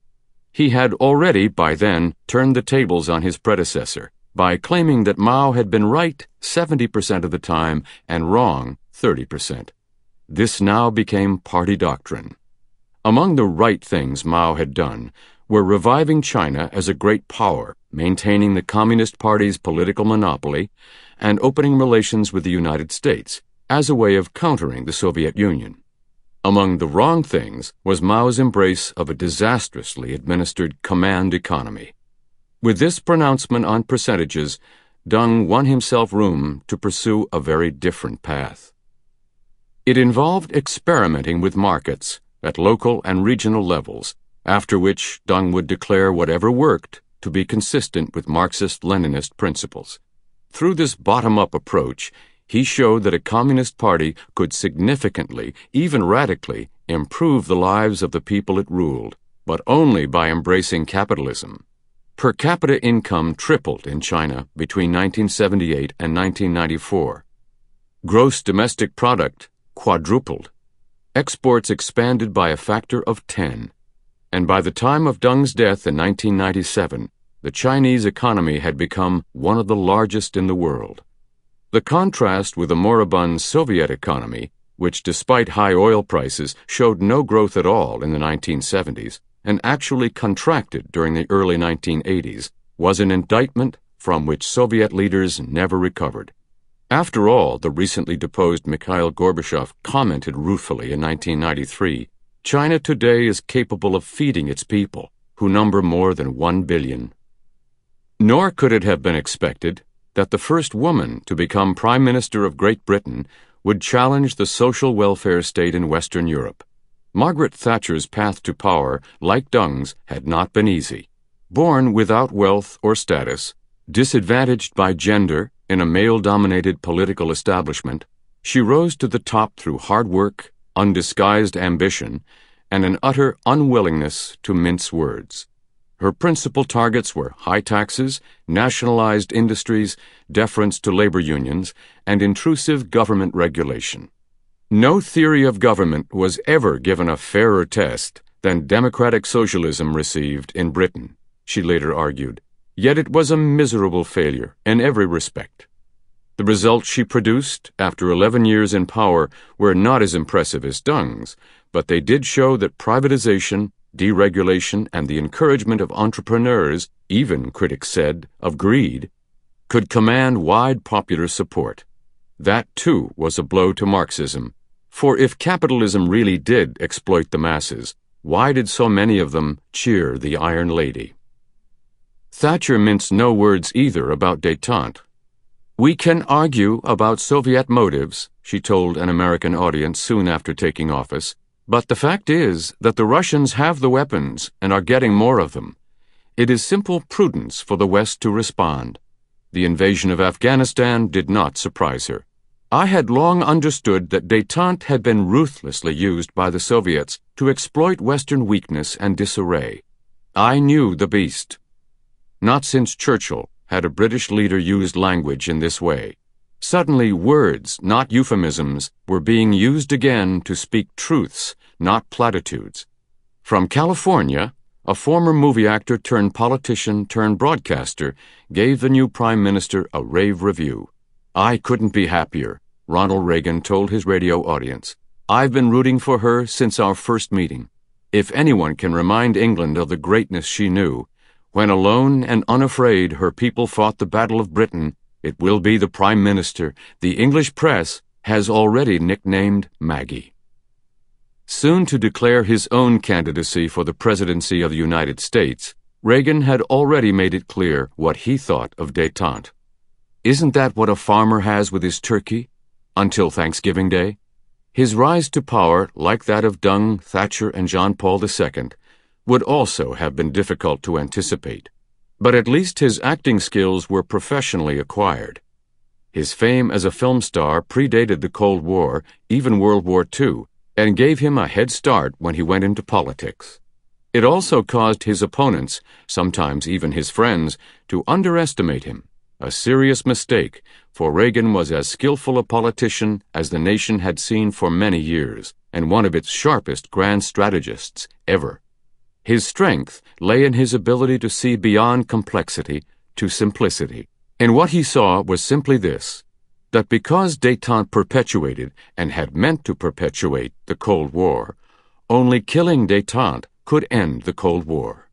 He had already, by then, turned the tables on his predecessor by claiming that Mao had been right seventy percent of the time and wrong thirty percent. This now became party doctrine. Among the right things Mao had done were reviving China as a great power, maintaining the Communist Party's political monopoly, and opening relations with the United States as a way of countering the Soviet Union. Among the wrong things was Mao's embrace of a disastrously administered command economy. With this pronouncement on percentages, Deng won himself room to pursue a very different path. It involved experimenting with markets at local and regional levels, after which Deng would declare whatever worked to be consistent with Marxist-Leninist principles. Through this bottom-up approach, he showed that a Communist Party could significantly, even radically, improve the lives of the people it ruled, but only by embracing capitalism. Per capita income tripled in China between nineteen seventy-eight and nineteen ninety-four. Gross domestic product quadrupled. Exports expanded by a factor of ten. And by the time of Deng's death in nineteen ninety-seven, the Chinese economy had become one of the largest in the world. The contrast with the moribund Soviet economy, which despite high oil prices showed no growth at all in the nineteen seventies and actually contracted during the early nineteen eighties, was an indictment from which Soviet leaders never recovered. After all, the recently deposed Mikhail Gorbachev commented ruefully in nineteen ninety-three, China today is capable of feeding its people, who number more than one billion. Nor could it have been expected that the first woman to become Prime Minister of Great Britain would challenge the social welfare state in Western Europe. Margaret Thatcher's path to power, like Deng's, had not been easy. Born without wealth or status, disadvantaged by gender in a male-dominated political establishment, she rose to the top through hard work, undisguised ambition, and an utter unwillingness to mince words. Her principal targets were high taxes, nationalized industries, deference to labor unions, and intrusive government regulation. No theory of government was ever given a fairer test than democratic socialism received in Britain, she later argued. Yet it was a miserable failure in every respect. The results she produced after eleven years in power were not as impressive as Deng's, but they did show that privatization, deregulation, and the encouragement of entrepreneurs, even, critics said, of greed, could command wide popular support. That, too, was a blow to Marxism. For if capitalism really did exploit the masses, why did so many of them cheer the Iron Lady? Thatcher minced no words either about détente. "We can argue about Soviet motives," she told an American audience soon after taking office, "but the fact is that the Russians have the weapons and are getting more of them. It is simple prudence for the West to respond." The invasion of Afghanistan did not surprise her. "I had long understood that détente had been ruthlessly used by the Soviets to exploit Western weakness and disarray. I knew the beast." Not since Churchill had a British leader used language in this way. Suddenly, words, not euphemisms, were being used again to speak truths, not platitudes. From California, a former movie actor turned politician turned broadcaster gave the new prime minister a rave review. "I couldn't be happier," Ronald Reagan told his radio audience. "I've been rooting for her since our first meeting. If anyone can remind England of the greatness she knew, when alone and unafraid her people fought the Battle of Britain, it will be the Prime Minister the English press has already nicknamed Maggie." Soon to declare his own candidacy for the presidency of the United States, Reagan had already made it clear what he thought of détente. "Isn't that what a farmer has with his turkey? Until Thanksgiving Day?" His rise to power, like that of Deng, Thatcher, and John Paul the Second, would also have been difficult to anticipate. But at least his acting skills were professionally acquired. His fame as a film star predated the Cold War, even World War Two, and gave him a head start when he went into politics. It also caused his opponents, sometimes even his friends, to underestimate him, a serious mistake, for Reagan was as skillful a politician as the nation had seen for many years, and one of its sharpest grand strategists ever. His strength lay in his ability to see beyond complexity to simplicity. And what he saw was simply this, that because détente perpetuated, and had meant to perpetuate, the Cold War, only killing détente could end the Cold War.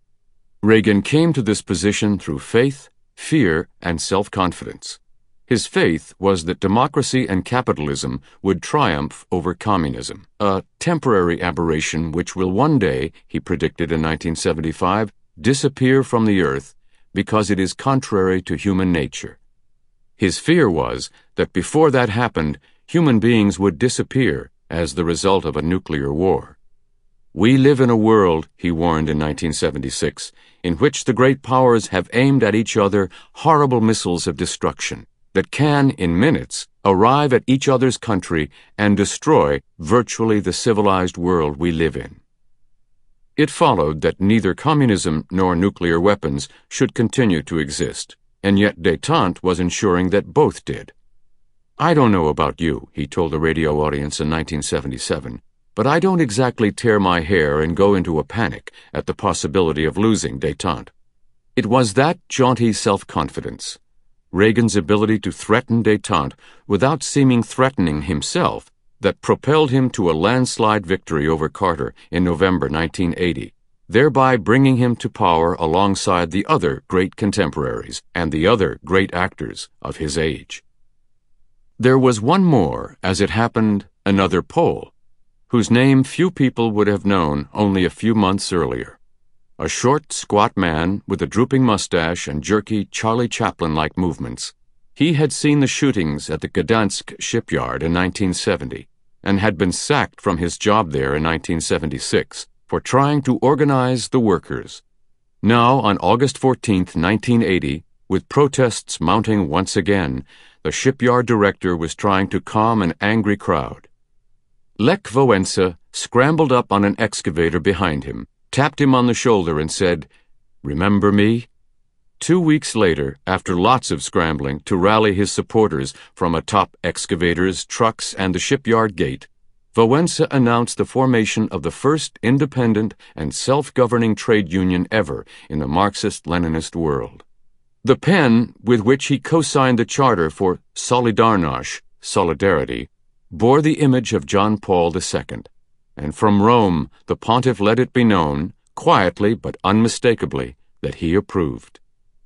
Reagan came to this position through faith, fear, and self-confidence. His faith was that democracy and capitalism would triumph over communism, a temporary aberration which will one day, he predicted in nineteen seventy-five, disappear from the earth because it is contrary to human nature. His fear was that before that happened, human beings would disappear as the result of a nuclear war. "We live in a world," he warned in nineteen seventy-six, "in which the great powers have aimed at each other horrible missiles of destruction that can, in minutes, arrive at each other's country and destroy virtually the civilized world we live in." It followed that neither communism nor nuclear weapons should continue to exist, and yet détente was ensuring that both did. "I don't know about you," he told the radio audience in nineteen seventy-seven, "but I don't exactly tear my hair and go into a panic at the possibility of losing détente." It was that jaunty self-confidence, Reagan's ability to threaten détente without seeming threatening himself, that propelled him to a landslide victory over Carter in November nineteen eighty, thereby bringing him to power alongside the other great contemporaries and the other great actors of his age. There was one more, as it happened, another Pole, whose name few people would have known only a few months earlier. A short, squat man with a drooping mustache and jerky Charlie Chaplin-like movements. He had seen the shootings at the Gdansk shipyard in nineteen seventy and had been sacked from his job there in nineteen seventy-six for trying to organize the workers. Now, on August fourteenth, nineteen eighty, with protests mounting once again, the shipyard director was trying to calm an angry crowd. Lech Wałęsa scrambled up on an excavator behind him, tapped him on the shoulder and said, "Remember me?" Two weeks later, after lots of scrambling to rally his supporters from atop excavators, trucks, and the shipyard gate, Wałęsa announced the formation of the first independent and self-governing trade union ever in the Marxist-Leninist world. The pen with which he co-signed the charter for Solidarność, solidarity, bore the image of John Paul the Second, and from Rome the pontiff let it be known, quietly but unmistakably, that he approved.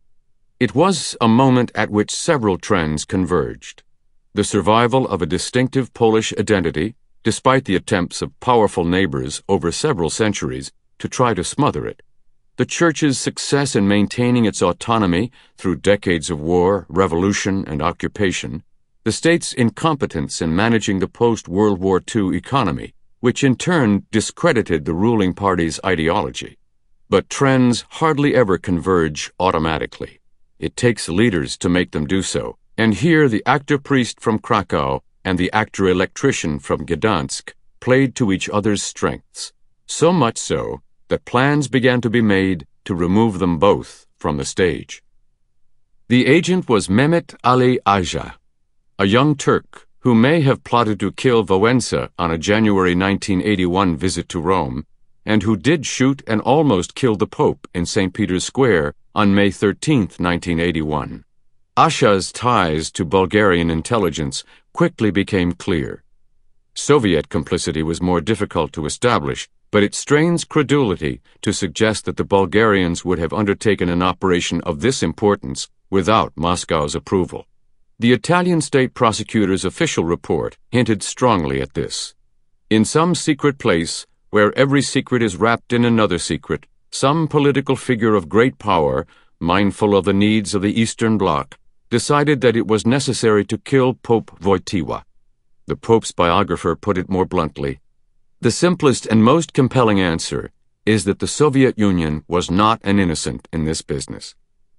It was a moment at which several trends converged. The survival of a distinctive Polish identity, despite the attempts of powerful neighbors over several centuries to try to smother it. The Church's success in maintaining its autonomy through decades of war, revolution, and occupation. The state's incompetence in managing the post-World War Two economy, which in turn discredited the ruling party's ideology. But trends hardly ever converge automatically. It takes leaders to make them do so, and here the actor-priest from Krakow and the actor-electrician from Gdansk played to each other's strengths, so much so that plans began to be made to remove them both from the stage. The agent was Mehmet Ali Aja, a young Turk who may have plotted to kill Wałęsa on a January nineteen eighty-one visit to Rome, and who did shoot and almost kill the Pope in Saint Peter's Square on May thirteenth, nineteen eighty-one. Aja's ties to Bulgarian intelligence quickly became clear. Soviet complicity was more difficult to establish, but it strains credulity to suggest that the Bulgarians would have undertaken an operation of this importance without Moscow's approval. The Italian state prosecutor's official report hinted strongly at this. In some secret place, where every secret is wrapped in another secret, some political figure of great power, mindful of the needs of the Eastern Bloc, decided that it was necessary to kill Pope Wojtyła. The Pope's biographer put it more bluntly. The simplest and most compelling answer is that the Soviet Union was not an innocent in this business.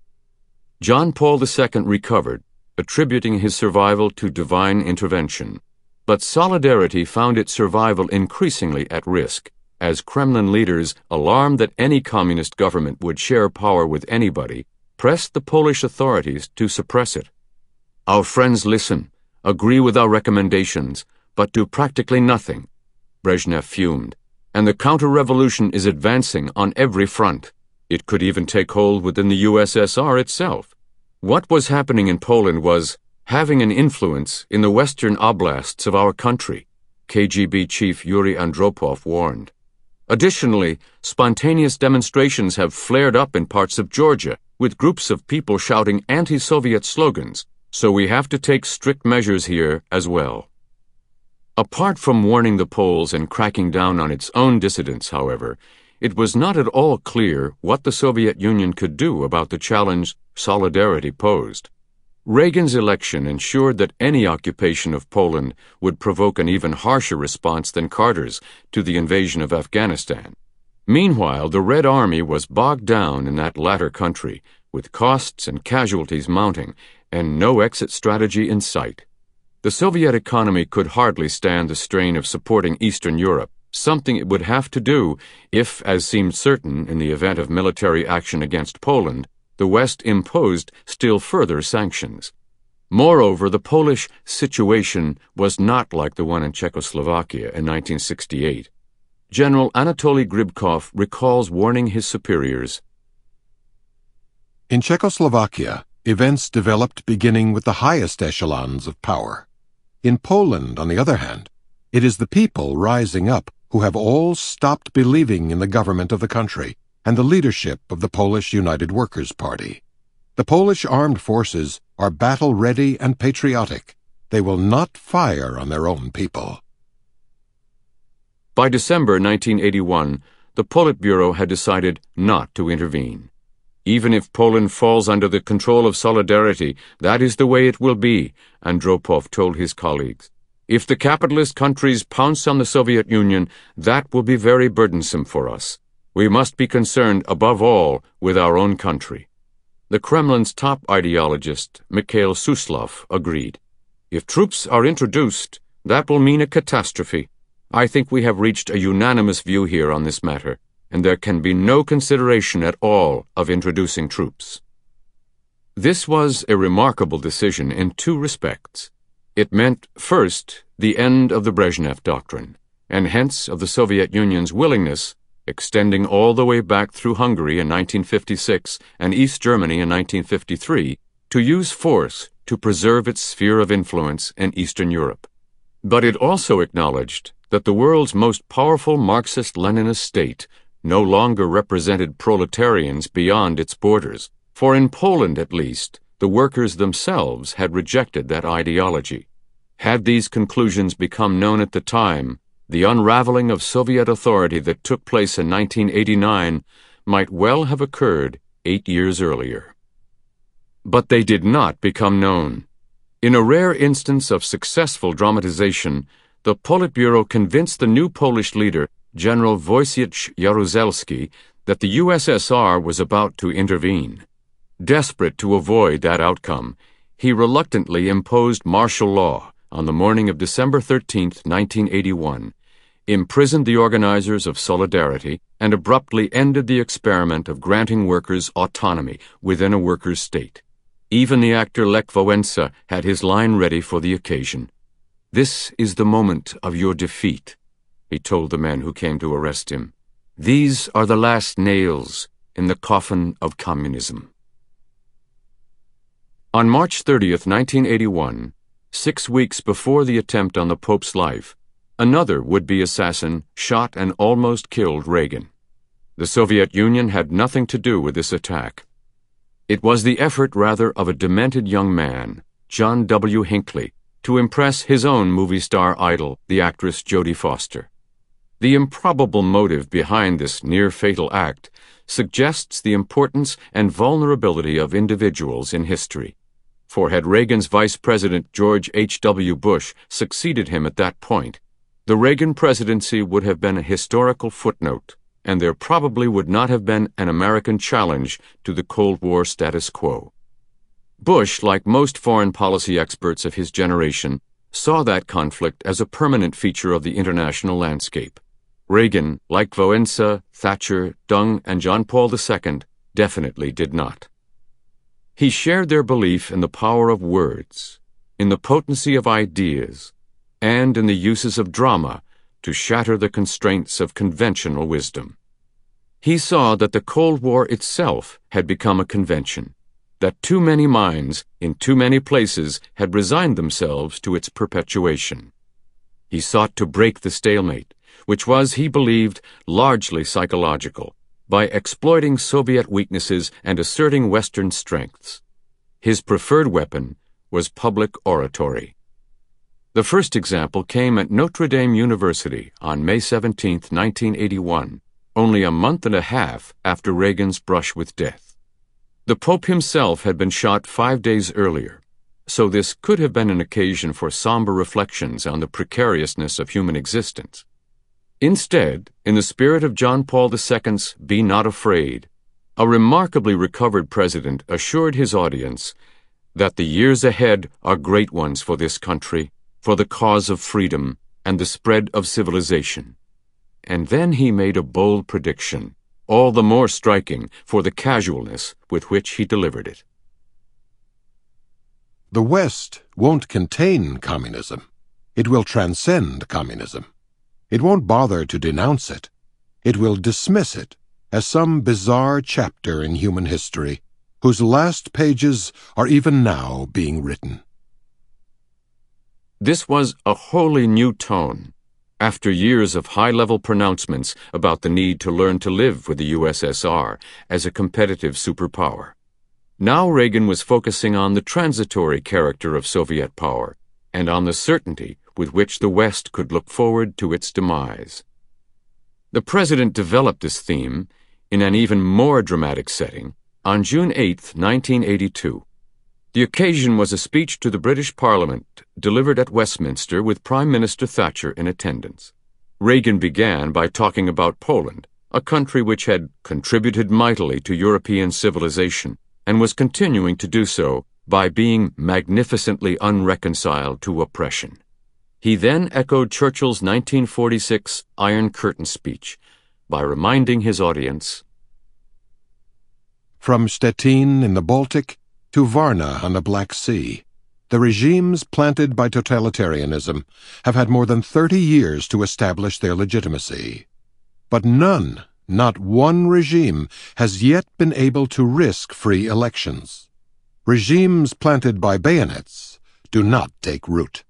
John Paul the Second recovered, attributing his survival to divine intervention. But Solidarity found its survival increasingly at risk, as Kremlin leaders, alarmed that any communist government would share power with anybody, pressed the Polish authorities to suppress it. Our friends listen, agree with our recommendations, but do practically nothing, Brezhnev fumed, and the counter-revolution is advancing on every front. It could even take hold within the U S S R itself. What was happening in Poland was having an influence in the western oblasts of our country, K G B chief Yuri Andropov warned. Additionally, spontaneous demonstrations have flared up in parts of Georgia, with groups of people shouting anti-Soviet slogans, so we have to take strict measures here as well. Apart from warning the Poles and cracking down on its own dissidents, however, it was not at all clear what the Soviet Union could do about the challenge Solidarity posed. Reagan's election ensured that any occupation of Poland would provoke an even harsher response than Carter's to the invasion of Afghanistan. Meanwhile, the Red Army was bogged down in that latter country, with costs and casualties mounting, and no exit strategy in sight. The Soviet economy could hardly stand the strain of supporting Eastern Europe, something it would have to do if, as seemed certain in the event of military action against Poland, the West imposed still further sanctions. Moreover, the Polish situation was not like the one in Czechoslovakia in nineteen sixty-eight. General Anatoly Grybkov recalls warning his superiors. In Czechoslovakia, events developed beginning with the highest echelons of power. In Poland, on the other hand, it is the people rising up who have all stopped believing in the government of the country and the leadership of the Polish United Workers' Party. The Polish armed forces are battle-ready and patriotic. They will not fire on their own people. By December nineteen eighty-one, the Politburo had decided not to intervene. Even if Poland falls under the control of Solidarity, that is the way it will be, Andropov told his colleagues. If the capitalist countries pounce on the Soviet Union, that will be very burdensome for us. We must be concerned, above all, with our own country. The Kremlin's top ideologist, Mikhail Suslov, agreed. If troops are introduced, that will mean a catastrophe. I think we have reached a unanimous view here on this matter, and there can be no consideration at all of introducing troops. This was a remarkable decision in two respects. It meant, first, the end of the Brezhnev Doctrine, and hence of the Soviet Union's willingness, extending all the way back through Hungary in nineteen fifty-six and East Germany in nineteen fifty-three, to use force to preserve its sphere of influence in Eastern Europe. But it also acknowledged that the world's most powerful Marxist-Leninist state no longer represented proletarians beyond its borders, for in Poland at least, the workers themselves had rejected that ideology. Had these conclusions become known at the time, the unraveling of Soviet authority that took place in nineteen eighty-nine might well have occurred eight years earlier. But they did not become known. In a rare instance of successful dramatization, the Politburo convinced the new Polish leader, General Wojciech Jaruzelski, that the U S S R was about to intervene. Desperate to avoid that outcome, he reluctantly imposed martial law on the morning of December thirteenth, nineteen eighty-one, imprisoned the organizers of Solidarity, and abruptly ended the experiment of granting workers autonomy within a workers' state. Even the actor Lech Wałęsa had his line ready for the occasion. "This is the moment of your defeat," he told the men who came to arrest him. "These are the last nails in the coffin of communism." On March thirtieth, nineteen eighty-one, six weeks before the attempt on the Pope's life, another would-be assassin shot and almost killed Reagan. The Soviet Union had nothing to do with this attack. It was the effort rather of a demented young man, John W. Hinckley, to impress his own movie star idol, the actress Jodie Foster. The improbable motive behind this near-fatal act suggests the importance and vulnerability of individuals in history. For had Reagan's Vice President George H W Bush succeeded him at that point, the Reagan presidency would have been a historical footnote, and there probably would not have been an American challenge to the Cold War status quo. Bush, like most foreign policy experts of his generation, saw that conflict as a permanent feature of the international landscape. Reagan, like Wałęsa, Thatcher, Deng, and John Paul the Second, definitely did not. He shared their belief in the power of words, in the potency of ideas, and in the uses of drama to shatter the constraints of conventional wisdom. He saw that the Cold War itself had become a convention, that too many minds in too many places had resigned themselves to its perpetuation. He sought to break the stalemate, which was, he believed, largely psychological, by exploiting Soviet weaknesses and asserting Western strengths. His preferred weapon was public oratory. The first example came at Notre Dame University on May seventeenth, nineteen eighty-one, only a month and a half after Reagan's brush with death. The Pope himself had been shot five days earlier, so this could have been an occasion for somber reflections on the precariousness of human existence. Instead, in the spirit of John Paul the Second's "Be Not Afraid," a remarkably recovered president assured his audience that the years ahead are great ones for this country, for the cause of freedom and the spread of civilization. And then he made a bold prediction, all the more striking for the casualness with which he delivered it. The West won't contain communism. It will transcend communism. It won't bother to denounce it. It will dismiss it as some bizarre chapter in human history whose last pages are even now being written. This was a wholly new tone, after years of high-level pronouncements about the need to learn to live with the U S S R as a competitive superpower. Now Reagan was focusing on the transitory character of Soviet power and on the certainty with which the West could look forward to its demise. The President developed this theme, in an even more dramatic setting, on June eighth, nineteen eighty-two. The occasion was a speech to the British Parliament delivered at Westminster with Prime Minister Thatcher in attendance. Reagan began by talking about Poland, a country which had contributed mightily to European civilization and was continuing to do so by being magnificently unreconciled to oppression. He then echoed Churchill's nineteen forty-six Iron Curtain speech by reminding his audience, "From Stettin in the Baltic to Varna on the Black Sea, The regimes planted by totalitarianism have had more than thirty years to establish their legitimacy. But none, not one regime, has yet been able to risk free elections. Regimes planted by bayonets do not take root.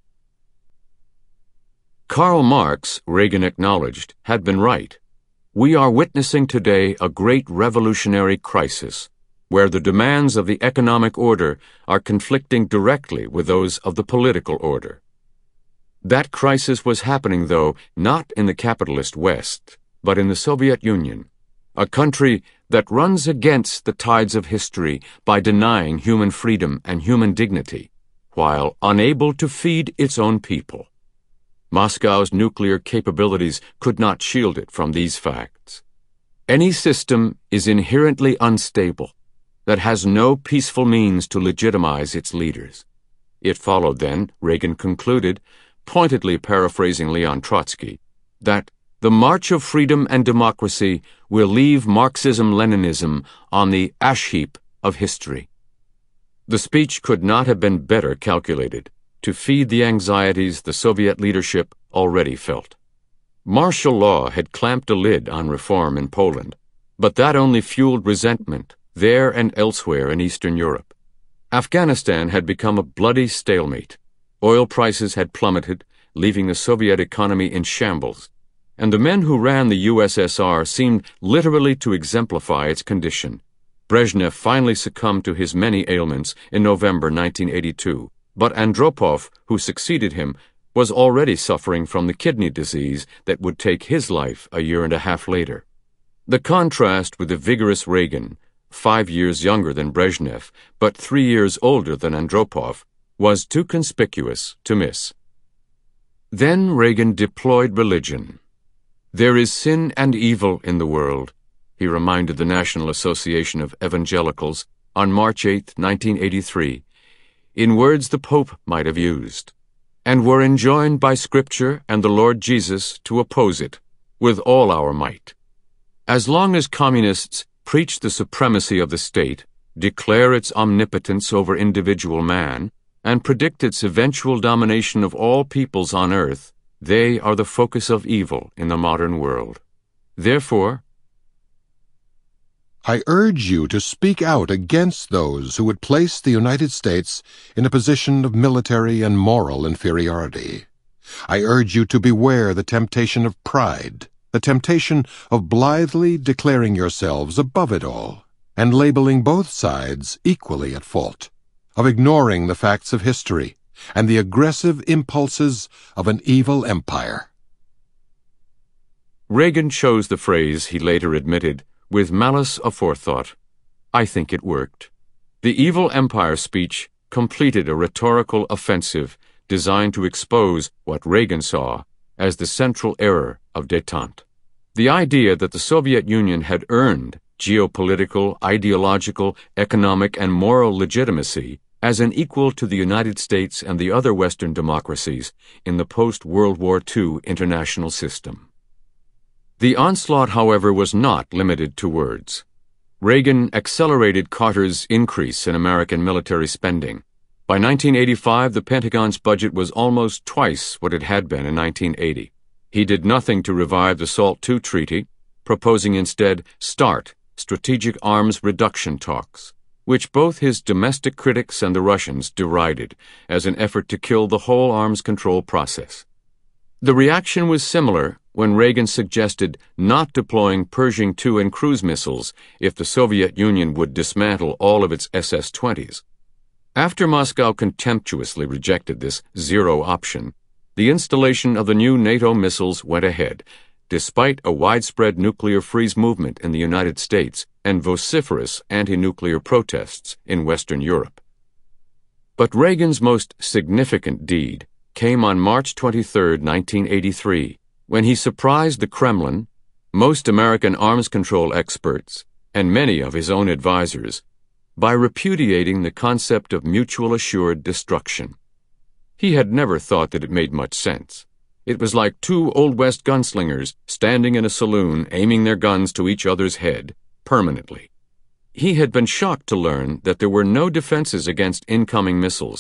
Karl Marx, Reagan acknowledged, had been right. We are witnessing today a great revolutionary crisis, where the demands of the economic order are conflicting directly with those of the political order. That crisis was happening, though, not in the capitalist West, but in the Soviet Union, a country that runs against the tides of history by denying human freedom and human dignity, while unable to feed its own people. Moscow's nuclear capabilities could not shield it from these facts. Any system is inherently unstable, that has no peaceful means to legitimize its leaders. It followed then, Reagan concluded, pointedly paraphrasing Leon Trotsky, that the march of freedom and democracy will leave Marxism-Leninism on the ash heap of history. The speech could not have been better calculated to feed the anxieties the Soviet leadership already felt. Martial law had clamped a lid on reform in Poland, but that only fueled resentment there and elsewhere in Eastern Europe. Afghanistan had become a bloody stalemate. Oil prices had plummeted, leaving the Soviet economy in shambles, and the men who ran the U S S R seemed literally to exemplify its condition. Brezhnev finally succumbed to his many ailments in November nineteen eighty-two, but Andropov, who succeeded him, was already suffering from the kidney disease that would take his life a year and a half later. The contrast with the vigorous Reagan, five years younger than Brezhnev, but three years older than Andropov, was too conspicuous to miss. Then Reagan deployed religion. There is sin and evil in the world, he reminded the National Association of Evangelicals on March eighth, nineteen eighty-three, in words the Pope might have used, and were enjoined by Scripture and the Lord Jesus to oppose it with all our might. As long as communists preach the supremacy of the state, declare its omnipotence over individual man, and predict its eventual domination of all peoples on earth, they are the focus of evil in the modern world. Therefore, I urge you to speak out against those who would place the United States in a position of military and moral inferiority. I urge you to beware the temptation of pride, the temptation of blithely declaring yourselves above it all, and labeling both sides equally at fault, of ignoring the facts of history and the aggressive impulses of an evil empire. Reagan chose the phrase, he later admitted, with malice aforethought. I think it worked. The evil empire speech completed a rhetorical offensive designed to expose what Reagan saw as the central error of détente. The idea that the Soviet Union had earned geopolitical, ideological, economic, and moral legitimacy as an equal to the United States and the other Western democracies in the post-World War Two international system. The onslaught, however, was not limited to words. Reagan accelerated Carter's increase in American military spending. By nineteen eighty-five, the Pentagon's budget was almost twice what it had been in nineteen eighty. He did nothing to revive the SALT two treaty, proposing instead START, Strategic Arms Reduction talks, which both his domestic critics and the Russians derided as an effort to kill the whole arms control process. The reaction was similar when Reagan suggested not deploying Pershing two and cruise missiles if the Soviet Union would dismantle all of its S S twenties. After Moscow contemptuously rejected this zero option, the installation of the new NATO missiles went ahead, despite a widespread nuclear freeze movement in the United States and vociferous anti-nuclear protests in Western Europe. But Reagan's most significant deed came on March twenty-third, nineteen eighty-three, when he surprised the Kremlin, most American arms control experts, and many of his own advisers by repudiating the concept of mutual assured destruction. He had never thought that it made much sense. It was like two Old West gunslingers standing in a saloon aiming their guns to each other's head, permanently. He had been shocked to learn that there were no defenses against incoming missiles,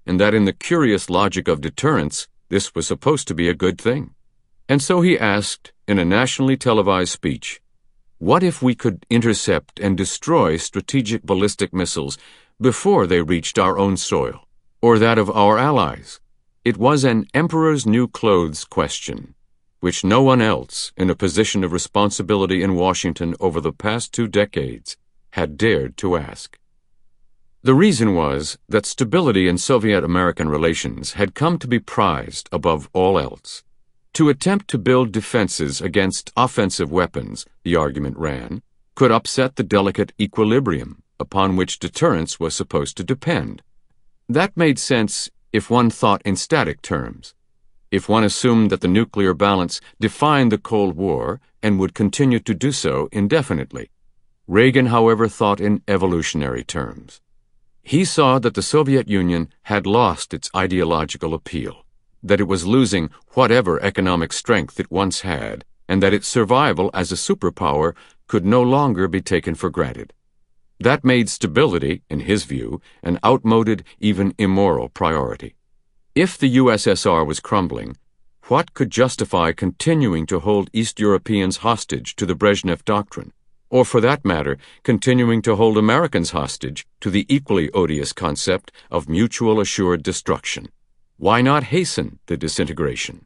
and that in the curious logic of deterrence, this was supposed to be a good thing. And so he asked, in a nationally televised speech, what if we could intercept and destroy strategic ballistic missiles before they reached our own soil, or that of our allies? It was an emperor's new clothes question, which no one else in a position of responsibility in Washington over the past two decades had dared to ask. The reason was that stability in Soviet-American relations had come to be prized above all else. To attempt to build defenses against offensive weapons, the argument ran, could upset the delicate equilibrium upon which deterrence was supposed to depend. That made sense if one thought in static terms, if one assumed that the nuclear balance defined the Cold War and would continue to do so indefinitely. Reagan, however, thought in evolutionary terms. He saw that the Soviet Union had lost its ideological appeal, that it was losing whatever economic strength it once had, and that its survival as a superpower could no longer be taken for granted. That made stability, in his view, an outmoded, even immoral priority. If the U S S R was crumbling, what could justify continuing to hold East Europeans hostage to the Brezhnev Doctrine, or for that matter, continuing to hold Americans hostage to the equally odious concept of mutual assured destruction? Why not hasten the disintegration?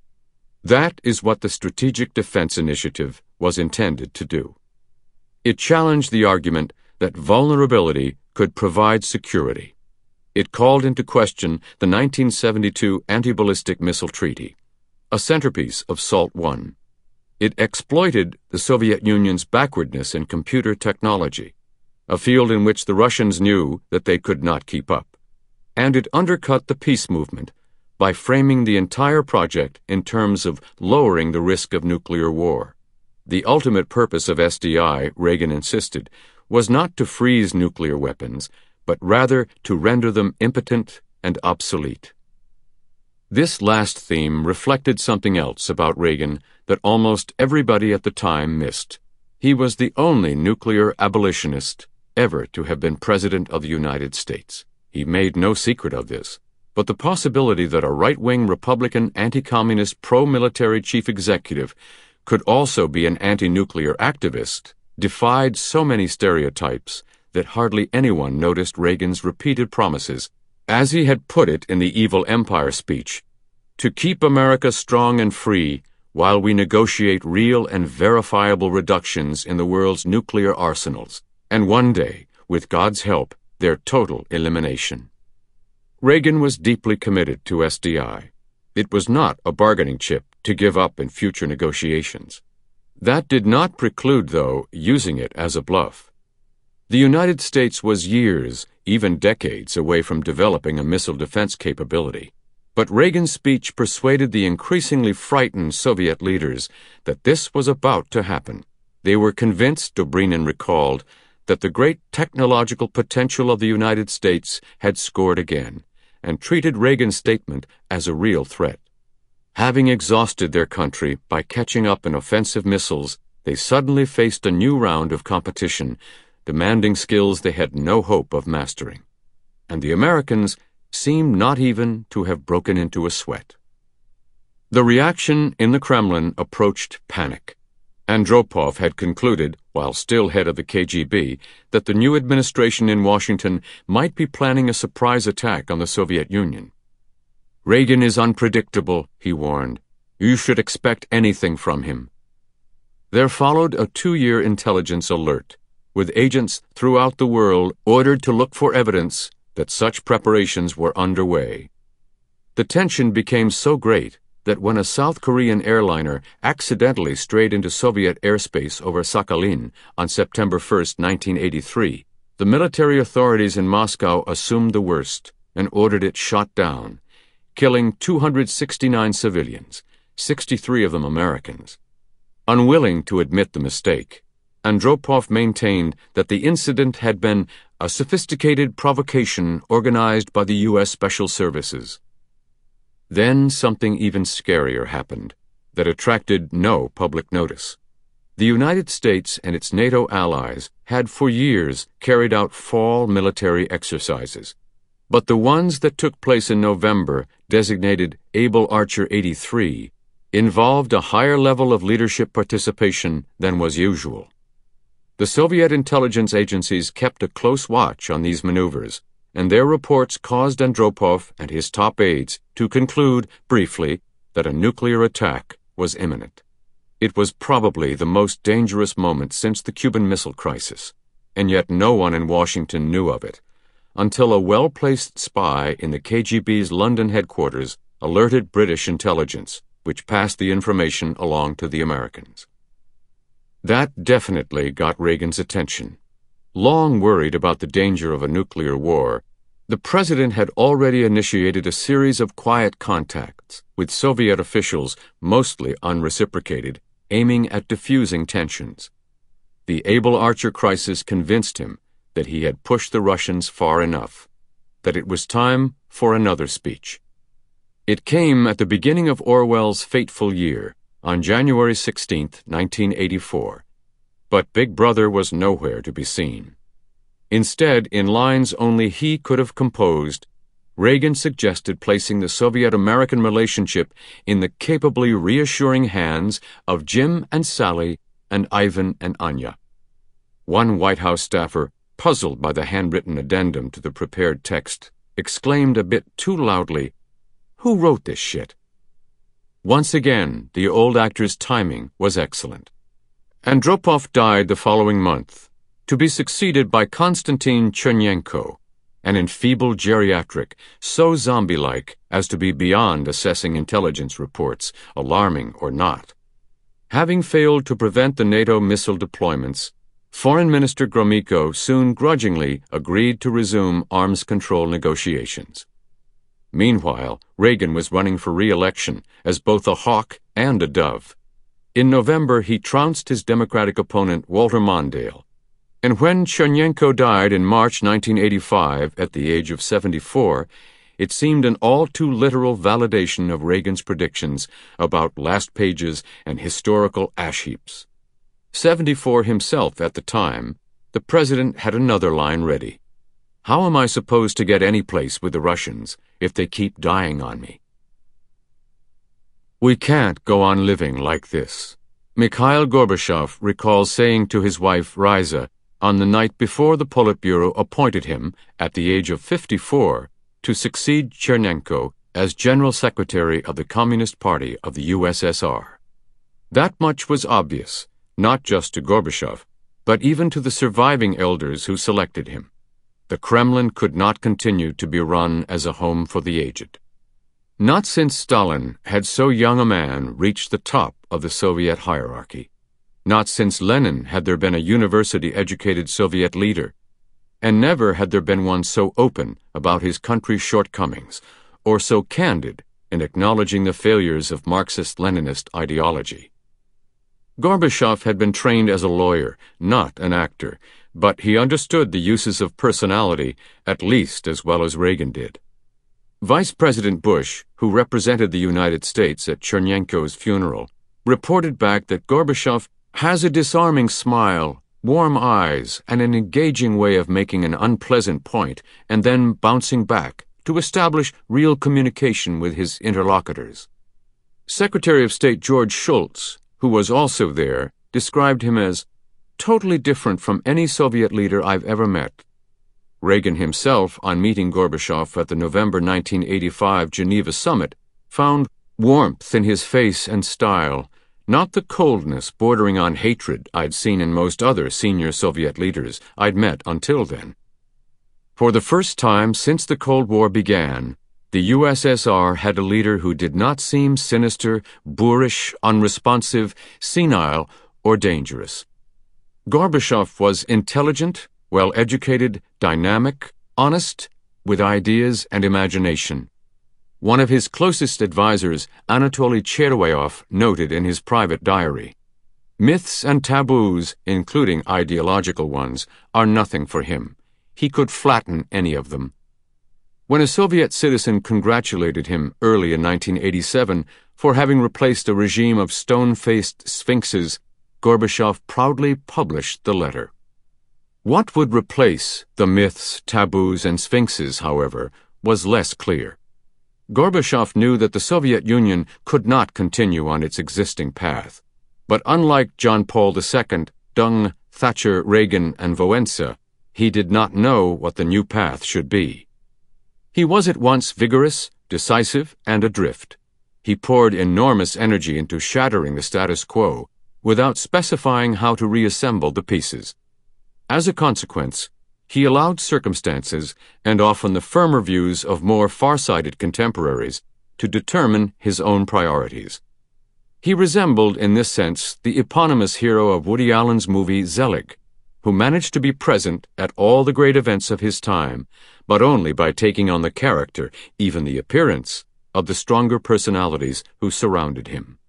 That is what the Strategic Defense Initiative was intended to do. It challenged the argument that vulnerability could provide security. It called into question the nineteen seventy-two Anti-Ballistic Missile Treaty, a centerpiece of SALT one. It exploited the Soviet Union's backwardness in computer technology, a field in which the Russians knew that they could not keep up. And it undercut the peace movement by framing the entire project in terms of lowering the risk of nuclear war. The ultimate purpose of S D I, Reagan insisted, was not to freeze nuclear weapons, but rather to render them impotent and obsolete. This last theme reflected something else about Reagan that almost everybody at the time missed. He was the only nuclear abolitionist ever to have been President of the United States. He made no secret of this, but the possibility that a right-wing Republican anti-communist pro-military chief executive could also be an anti-nuclear activist defied so many stereotypes that hardly anyone noticed Reagan's repeated promises, as he had put it in the Evil Empire speech, to keep America strong and free while we negotiate real and verifiable reductions in the world's nuclear arsenals, and one day, with God's help, their total elimination. Reagan was deeply committed to S D I. It was not a bargaining chip to give up in future negotiations. That did not preclude, though, using it as a bluff. The United States was years, even decades, away from developing a missile defense capability. But Reagan's speech persuaded the increasingly frightened Soviet leaders that this was about to happen. They were convinced, Dobrynin recalled, that the great technological potential of the United States had scored again, and treated Reagan's statement as a real threat. Having exhausted their country by catching up in offensive missiles, they suddenly faced a new round of competition, demanding skills they had no hope of mastering. And the Americans seemed not even to have broken into a sweat. The reaction in the Kremlin approached panic. Andropov had concluded, while still head of the K G B, that the new administration in Washington might be planning a surprise attack on the Soviet Union. Reagan is unpredictable, he warned. You should expect anything from him. There followed a two-year intelligence alert, with agents throughout the world ordered to look for evidence that such preparations were underway. The tension became so great that when a South Korean airliner accidentally strayed into Soviet airspace over Sakhalin on September first, nineteen eighty-three, the military authorities in Moscow assumed the worst and ordered it shot down, killing two hundred sixty-nine civilians, sixty-three of them Americans. Unwilling to admit the mistake, Andropov maintained that the incident had been a sophisticated provocation organized by the U S Special Services. Then something even scarier happened that attracted no public notice. The United States and its NATO allies had for years carried out fall military exercises. but the ones that took place in November, designated Able Archer eighty-three, involved a higher level of leadership participation than was usual. The Soviet intelligence agencies kept a close watch on these maneuvers, and their reports caused Andropov and his top aides to conclude, briefly, that a nuclear attack was imminent. It was probably the most dangerous moment since the Cuban Missile Crisis, and yet no one in Washington knew of it, until a well-placed spy in the K G B's London headquarters alerted British intelligence, which passed the information along to the Americans. That definitely got Reagan's attention. Long worried about the danger of a nuclear war, the president had already initiated a series of quiet contacts with Soviet officials, mostly unreciprocated, aiming at diffusing tensions. The Able Archer crisis convinced him that he had pushed the Russians far enough, that it was time for another speech. It came at the beginning of Orwell's fateful year, on January sixteenth, nineteen eighty-four, but Big Brother was nowhere to be seen. Instead, in lines only he could have composed, Reagan suggested placing the Soviet-American relationship in the capably reassuring hands of Jim and Sally and Ivan and Anya. One White House staffer, puzzled by the handwritten addendum to the prepared text, exclaimed a bit too loudly, "Who wrote this shit?" Once again, the old actor's timing was excellent. Andropov died the following month, to be succeeded by Konstantin Chernenko, an enfeebled geriatric, so zombie-like as to be beyond assessing intelligence reports, alarming or not. Having failed to prevent the NATO missile deployments, Foreign Minister Gromyko soon grudgingly agreed to resume arms control negotiations. Meanwhile, Reagan was running for re-election as both a hawk and a dove. In November, he trounced his Democratic opponent Walter Mondale, and when Chernenko died in March nineteen eighty-five at the age of seventy-four, it seemed an all-too-literal validation of Reagan's predictions about last pages and historical ash heaps. seventy-four himself at the time, the president had another line ready. How am I supposed to get any place with the Russians if they keep dying on me? We can't go on living like this. Mikhail Gorbachev recalls saying to his wife Riza on the night before the Politburo appointed him, at the age of fifty-four, to succeed Chernenko as General Secretary of the Communist Party of the U S S R. That much was obvious, not just to Gorbachev, but even to the surviving elders who selected him. The Kremlin could not continue to be run as a home for the aged. Not since Stalin had so young a man reached the top of the Soviet hierarchy. Not since Lenin had there been a university-educated Soviet leader, and never had there been one so open about his country's shortcomings, or so candid in acknowledging the failures of Marxist-Leninist ideology. Gorbachev had been trained as a lawyer, not an actor, but he understood the uses of personality at least as well as Reagan did. Vice President Bush, who represented the United States at Chernenko's funeral, reported back that Gorbachev has a disarming smile, warm eyes, and an engaging way of making an unpleasant point and then bouncing back to establish real communication with his interlocutors. Secretary of State George Shultz, who was also there, described him as totally different from any Soviet leader I've ever met. Reagan himself, on meeting Gorbachev at the November nineteen eighty-five Geneva summit, found warmth in his face and style, not the coldness bordering on hatred I'd seen in most other senior Soviet leaders I'd met until then. For the first time since the Cold War began, the U S S R had a leader who did not seem sinister, boorish, unresponsive, senile, or dangerous. Gorbachev was intelligent, well-educated, dynamic, honest, with ideas and imagination. One of his closest advisers, Anatoly Cherwayev, noted in his private diary, "Myths and taboos, including ideological ones, are nothing for him. He could flatten any of them." When a Soviet citizen congratulated him early in nineteen eighty-seven for having replaced a regime of stone-faced sphinxes, Gorbachev proudly published the letter. What would replace the myths, taboos, and sphinxes, however, was less clear. Gorbachev knew that the Soviet Union could not continue on its existing path. But unlike John Paul the Second, Deng, Thatcher, Reagan, and Wałęsa, he did not know what the new path should be. He was at once vigorous, decisive, and adrift. He poured enormous energy into shattering the status quo, without specifying how to reassemble the pieces. As a consequence, he allowed circumstances, and often the firmer views of more far-sighted contemporaries, to determine his own priorities. He resembled, in this sense, the eponymous hero of Woody Allen's movie Zelig, who managed to be present at all the great events of his time, but only by taking on the character, even the appearance, of the stronger personalities who surrounded him.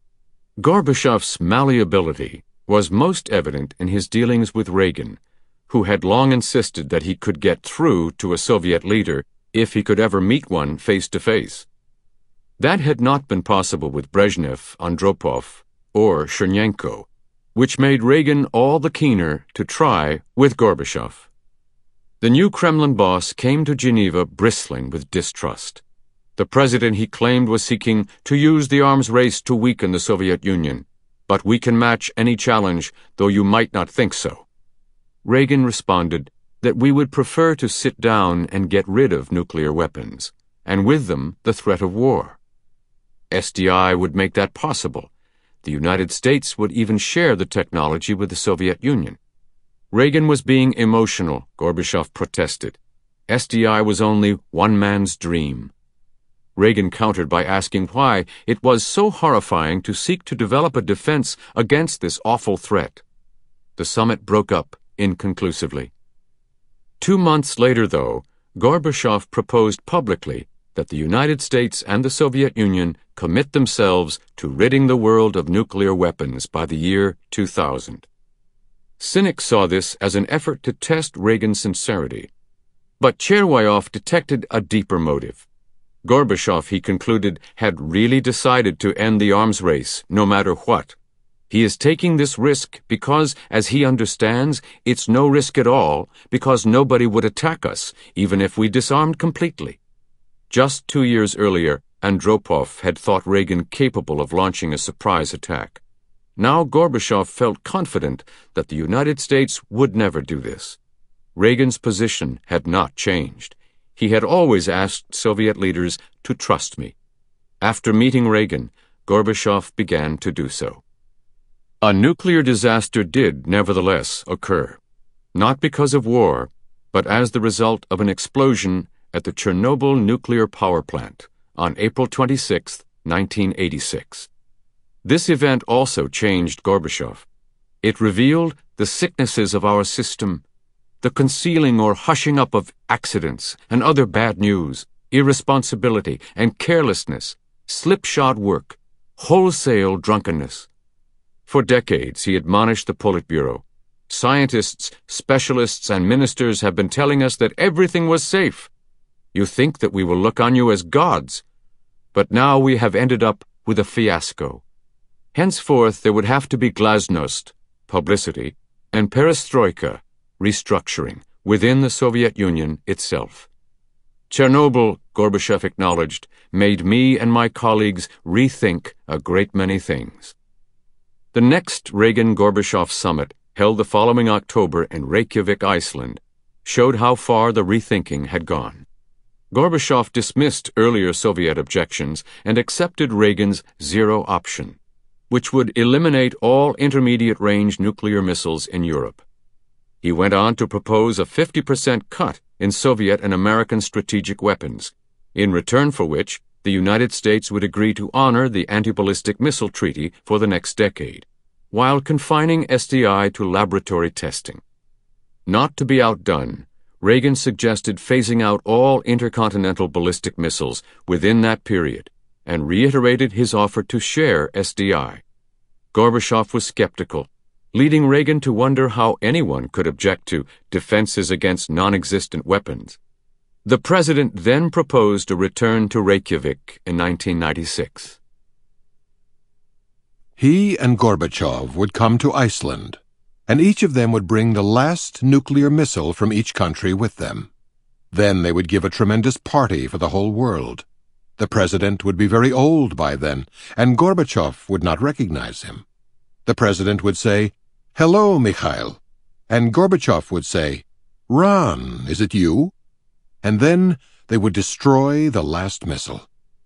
Gorbachev's malleability was most evident in his dealings with Reagan, who had long insisted that he could get through to a Soviet leader if he could ever meet one face to face. That had not been possible with Brezhnev, Andropov, or Chernenko, which made Reagan all the keener to try with Gorbachev. The new Kremlin boss came to Geneva bristling with distrust. The president, he claimed, was seeking to use the arms race to weaken the Soviet Union, but we can match any challenge, though you might not think so. Reagan responded that we would prefer to sit down and get rid of nuclear weapons, and with them the threat of war. S D I would make that possible. The United States would even share the technology with the Soviet Union. Reagan was being emotional, Gorbachev protested. S D I was only one man's dream. Reagan countered by asking why it was so horrifying to seek to develop a defense against this awful threat. The summit broke up inconclusively. Two months later, though, Gorbachev proposed publicly that the United States and the Soviet Union commit themselves to ridding the world of nuclear weapons by the year two thousand. Cynics saw this as an effort to test Reagan's sincerity. But Cherwayoff detected a deeper motive. Gorbachev, he concluded, had really decided to end the arms race, no matter what. He is taking this risk because, as he understands, it's no risk at all, because nobody would attack us, even if we disarmed completely. Just two years earlier, Andropov had thought Reagan capable of launching a surprise attack. Now Gorbachev felt confident that the United States would never do this. Reagan's position had not changed. He had always asked Soviet leaders to trust me. After meeting Reagan, Gorbachev began to do so. A nuclear disaster did, nevertheless, occur, not because of war, but as the result of an explosion at the Chernobyl nuclear power plant on April twenty-sixth, nineteen eighty-six. This event also changed Gorbachev. It revealed the sicknesses of our system, the concealing or hushing up of accidents and other bad news, irresponsibility and carelessness, slipshod work, wholesale drunkenness. For decades, he admonished the Politburo. Scientists, specialists, and ministers have been telling us that everything was safe. You think that we will look on you as gods. But now we have ended up with a fiasco. Henceforth, there would have to be glasnost, publicity, and perestroika, restructuring, within the Soviet Union itself. Chernobyl, Gorbachev acknowledged, made me and my colleagues rethink a great many things. The next Reagan-Gorbachev summit, held the following October in Reykjavik, Iceland, showed how far the rethinking had gone. Gorbachev dismissed earlier Soviet objections and accepted Reagan's zero option, which would eliminate all intermediate-range nuclear missiles in Europe. He went on to propose a fifty percent cut in Soviet and American strategic weapons, in return for which the United States would agree to honor the Anti-Ballistic Missile Treaty for the next decade, while confining S D I to laboratory testing. Not to be outdone, Reagan suggested phasing out all intercontinental ballistic missiles within that period, and reiterated his offer to share S D I. Gorbachev was skeptical, leading Reagan to wonder how anyone could object to defenses against non-existent weapons. The president then proposed a return to Reykjavik in nineteen ninety-six. He and Gorbachev would come to Iceland, and each of them would bring the last nuclear missile from each country with them. Then they would give a tremendous party for the whole world. The president would be very old by then, and Gorbachev would not recognize him. The president would say, "Hello, Mikhail," and Gorbachev would say, "Ron, is it you?" And then they would destroy the last missile.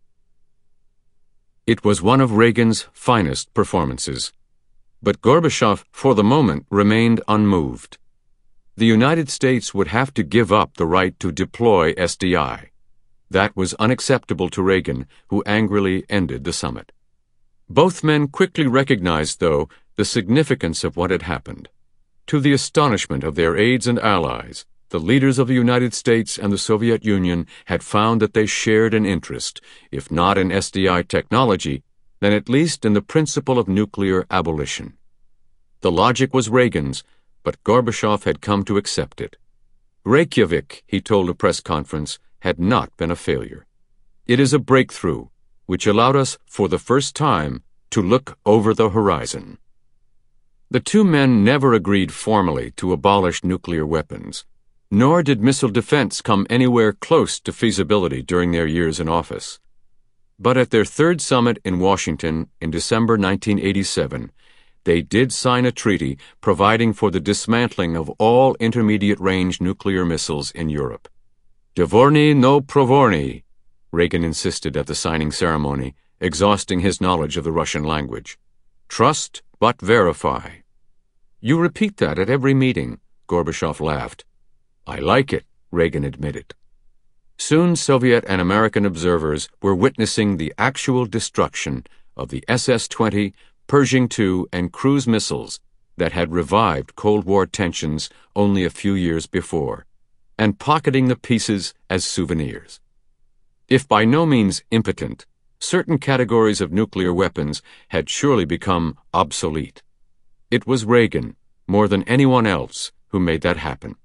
It was one of Reagan's finest performances. But Gorbachev, for the moment, remained unmoved. The United States would have to give up the right to deploy S D I. That was unacceptable to Reagan, who angrily ended the summit. Both men quickly recognized, though, the significance of what had happened. To the astonishment of their aides and allies, the leaders of the United States and the Soviet Union had found that they shared an interest, if not in S D I technology, then at least in the principle of nuclear abolition. The logic was Reagan's, but Gorbachev had come to accept it. Reykjavik, he told a press conference, had not been a failure. It is a breakthrough, which allowed us, for the first time, to look over the horizon. The two men never agreed formally to abolish nuclear weapons, nor did missile defense come anywhere close to feasibility during their years in office. But at their third summit in Washington in December nineteen eighty-seven, they did sign a treaty providing for the dismantling of all intermediate-range nuclear missiles in Europe. Dvorny no provorny, Reagan insisted at the signing ceremony, exhausting his knowledge of the Russian language. Trust but verify. You repeat that at every meeting, Gorbachev laughed. I like it, Reagan admitted. Soon Soviet and American observers were witnessing the actual destruction of the S S twenty, Pershing two, and cruise missiles that had revived Cold War tensions only a few years before, and pocketing the pieces as souvenirs. If by no means impotent, certain categories of nuclear weapons had surely become obsolete. It was Reagan, more than anyone else, who made that happen.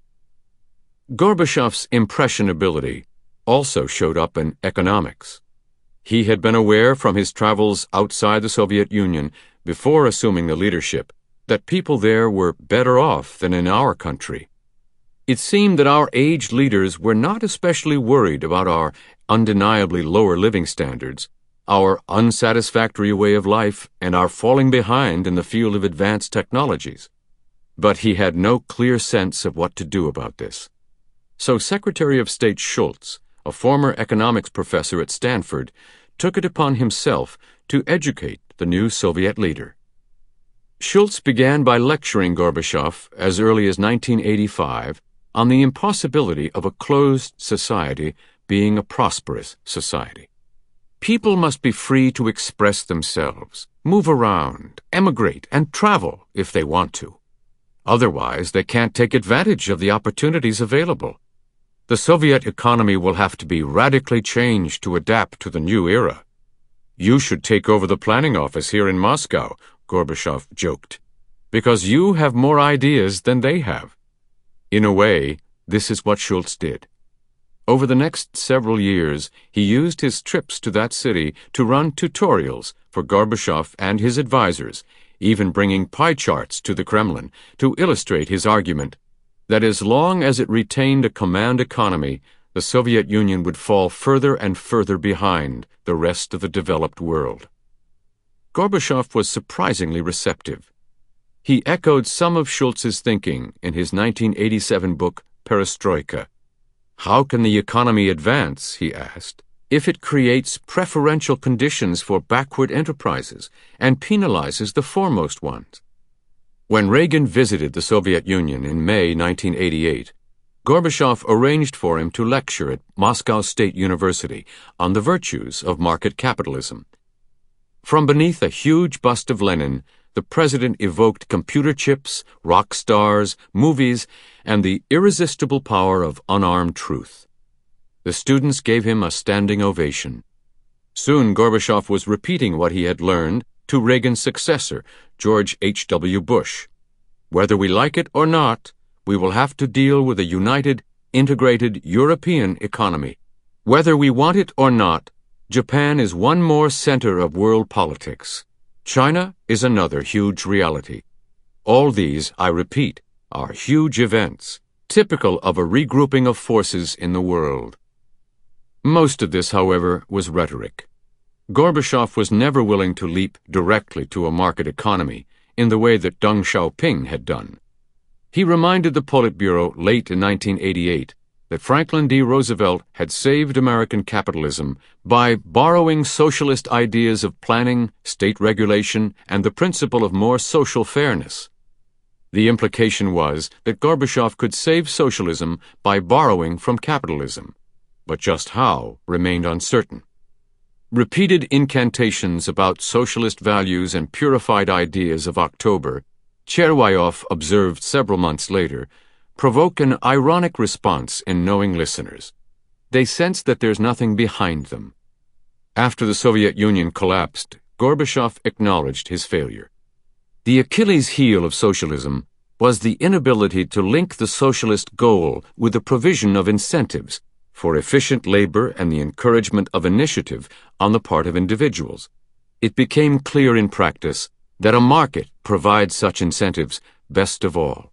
Gorbachev's impressionability also showed up in economics. He had been aware from his travels outside the Soviet Union before assuming the leadership that people there were better off than in our country. It seemed that our aged leaders were not especially worried about our undeniably lower living standards, our unsatisfactory way of life, and our falling behind in the field of advanced technologies. But he had no clear sense of what to do about this. So Secretary of State Shultz, a former economics professor at Stanford, took it upon himself to educate the new Soviet leader. Shultz began by lecturing Gorbachev as early as nineteen eighty-five on the impossibility of a closed society being a prosperous society. People must be free to express themselves, move around, emigrate, and travel if they want to. Otherwise, they can't take advantage of the opportunities available. The Soviet economy will have to be radically changed to adapt to the new era. You should take over the planning office here in Moscow, Gorbachev joked, because you have more ideas than they have. In a way, this is what Shultz did. Over the next several years, he used his trips to that city to run tutorials for Gorbachev and his advisors, even bringing pie charts to the Kremlin to illustrate his argument that as long as it retained a command economy, the Soviet Union would fall further and further behind the rest of the developed world. Gorbachev was surprisingly receptive. He echoed some of Shultz's thinking in his nineteen eighty-seven book, Perestroika. How can the economy advance, he asked, if it creates preferential conditions for backward enterprises and penalizes the foremost ones? When Reagan visited the Soviet Union in May nineteen eighty-eight, Gorbachev arranged for him to lecture at Moscow State University on the virtues of market capitalism. From beneath a huge bust of Lenin, the president evoked computer chips, rock stars, movies, and the irresistible power of unarmed truth. The students gave him a standing ovation. Soon Gorbachev was repeating what he had learned to Reagan's successor, George H W Bush. Whether we like it or not, we will have to deal with a united, integrated European economy. Whether we want it or not, Japan is one more center of world politics. China is another huge reality. All these, I repeat, are huge events, typical of a regrouping of forces in the world. Most of this, however, was rhetoric. Gorbachev was never willing to leap directly to a market economy in the way that Deng Xiaoping had done. He reminded the Politburo late in nineteen eighty-eight that Franklin D. Roosevelt had saved American capitalism by borrowing socialist ideas of planning, state regulation, and the principle of more social fairness. The implication was that Gorbachev could save socialism by borrowing from capitalism, but just how remained uncertain. Repeated incantations about socialist values and purified ideas of October, Cherwayoff observed several months later, provoke an ironic response in knowing listeners. They sense that there's nothing behind them. After the Soviet Union collapsed, Gorbachev acknowledged his failure. The Achilles heel of socialism was the inability to link the socialist goal with the provision of incentives for efficient labor and the encouragement of initiative on the part of individuals. It became clear in practice that a market provides such incentives best of all.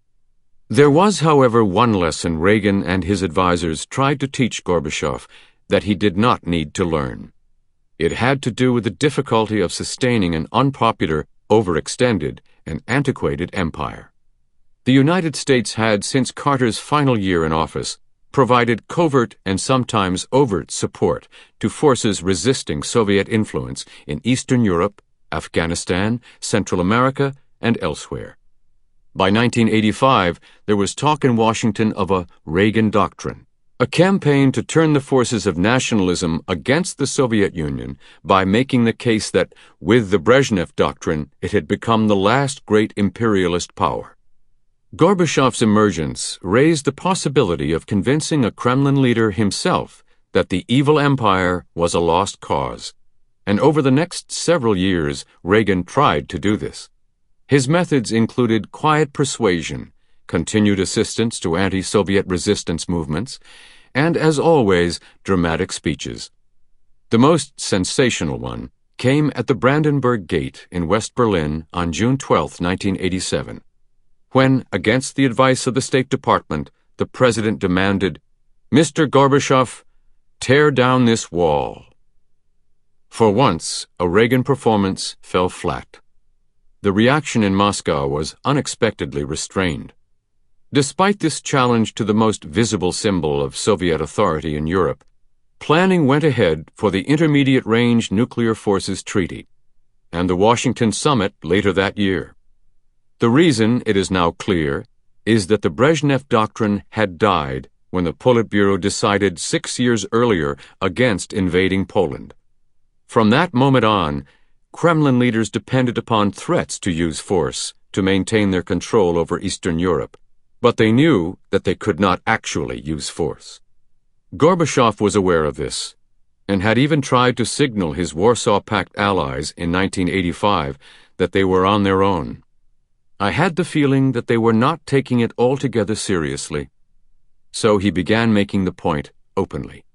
There was, however, one lesson Reagan and his advisers tried to teach Gorbachev that he did not need to learn. It had to do with the difficulty of sustaining an unpopular, overextended, and antiquated empire. The United States had, since Carter's final year in office, provided covert and sometimes overt support to forces resisting Soviet influence in Eastern Europe, Afghanistan, Central America, and elsewhere. By nineteen eighty-five, there was talk in Washington of a Reagan Doctrine, a campaign to turn the forces of nationalism against the Soviet Union by making the case that, with the Brezhnev Doctrine, it had become the last great imperialist power. Gorbachev's emergence raised the possibility of convincing a Kremlin leader himself that the evil empire was a lost cause, and over the next several years, Reagan tried to do this. His methods included quiet persuasion, continued assistance to anti-Soviet resistance movements, and, as always, dramatic speeches. The most sensational one came at the Brandenburg Gate in West Berlin on June twelfth, nineteen eighty-seven, when, against the advice of the State Department, the President demanded, "Mister Gorbachev, tear down this wall." For once, a Reagan performance fell flat. The reaction in Moscow was unexpectedly restrained. Despite this challenge to the most visible symbol of Soviet authority in Europe, planning went ahead for the Intermediate Range Nuclear Forces Treaty and the Washington Summit later that year. The reason, it is now clear, is that the Brezhnev Doctrine had died when the Politburo decided six years earlier against invading Poland. From that moment on, Kremlin leaders depended upon threats to use force to maintain their control over Eastern Europe, but they knew that they could not actually use force. Gorbachev was aware of this, and had even tried to signal his Warsaw Pact allies in nineteen eighty-five that they were on their own. I had the feeling that they were not taking it altogether seriously, so he began making the point openly.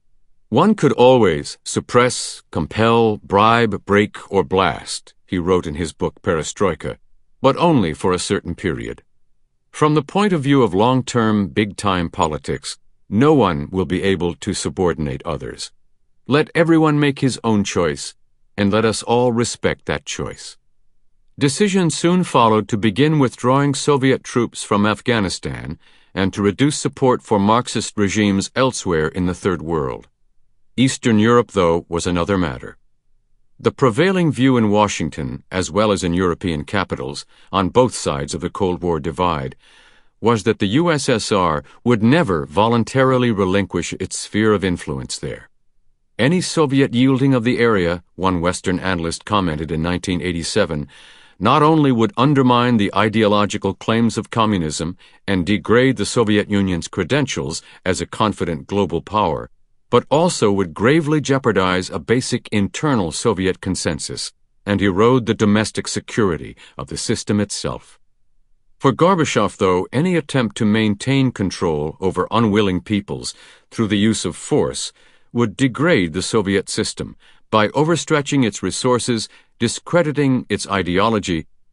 One could always suppress, compel, bribe, break, or blast, he wrote in his book Perestroika, but only for a certain period. From the point of view of long-term, big-time politics, no one will be able to subordinate others. Let everyone make his own choice, and let us all respect that choice. Decisions soon followed to begin withdrawing Soviet troops from Afghanistan and to reduce support for Marxist regimes elsewhere in the Third World. Eastern Europe, though, was another matter. The prevailing view in Washington, as well as in European capitals, on both sides of the Cold War divide, was that the U S S R would never voluntarily relinquish its sphere of influence there. Any Soviet yielding of the area, one Western analyst commented in nineteen eighty-seven, not only would undermine the ideological claims of communism and degrade the Soviet Union's credentials as a confident global power, but also would gravely jeopardize a basic internal Soviet consensus and erode the domestic security of the system itself. For Gorbachev, though, any attempt to maintain control over unwilling peoples through the use of force would degrade the Soviet system by overstretching its resources, discrediting its ideology,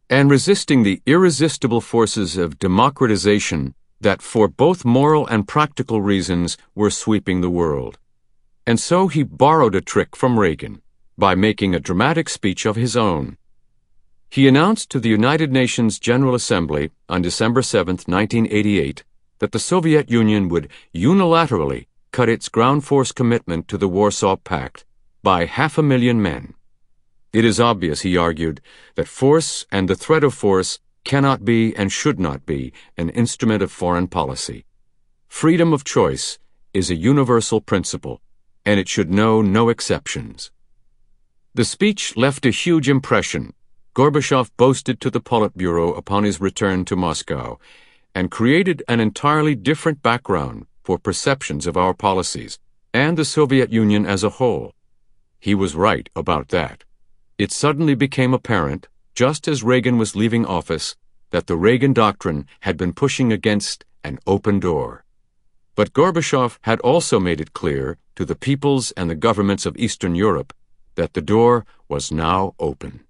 and resisting the irresistible forces of democratization that, for both moral and practical reasons, were sweeping the world. And so he borrowed a trick from Reagan by making a dramatic speech of his own. He announced to the United Nations General Assembly on December seventh, nineteen eighty-eight, that the Soviet Union would unilaterally cut its ground force commitment to the Warsaw Pact by half a million men. It is obvious, he argued, that force and the threat of force cannot be and should not be an instrument of foreign policy. Freedom of choice is a universal principle, and it should know no exceptions. The speech left a huge impression, Gorbachev boasted to the Politburo upon his return to Moscow, and created an entirely different background for perceptions of our policies and the Soviet Union as a whole. He was right about that. It suddenly became apparent, just as Reagan was leaving office, that the Reagan doctrine had been pushing against an open door. But Gorbachev had also made it clear to the peoples and the governments of Eastern Europe that the door was now open.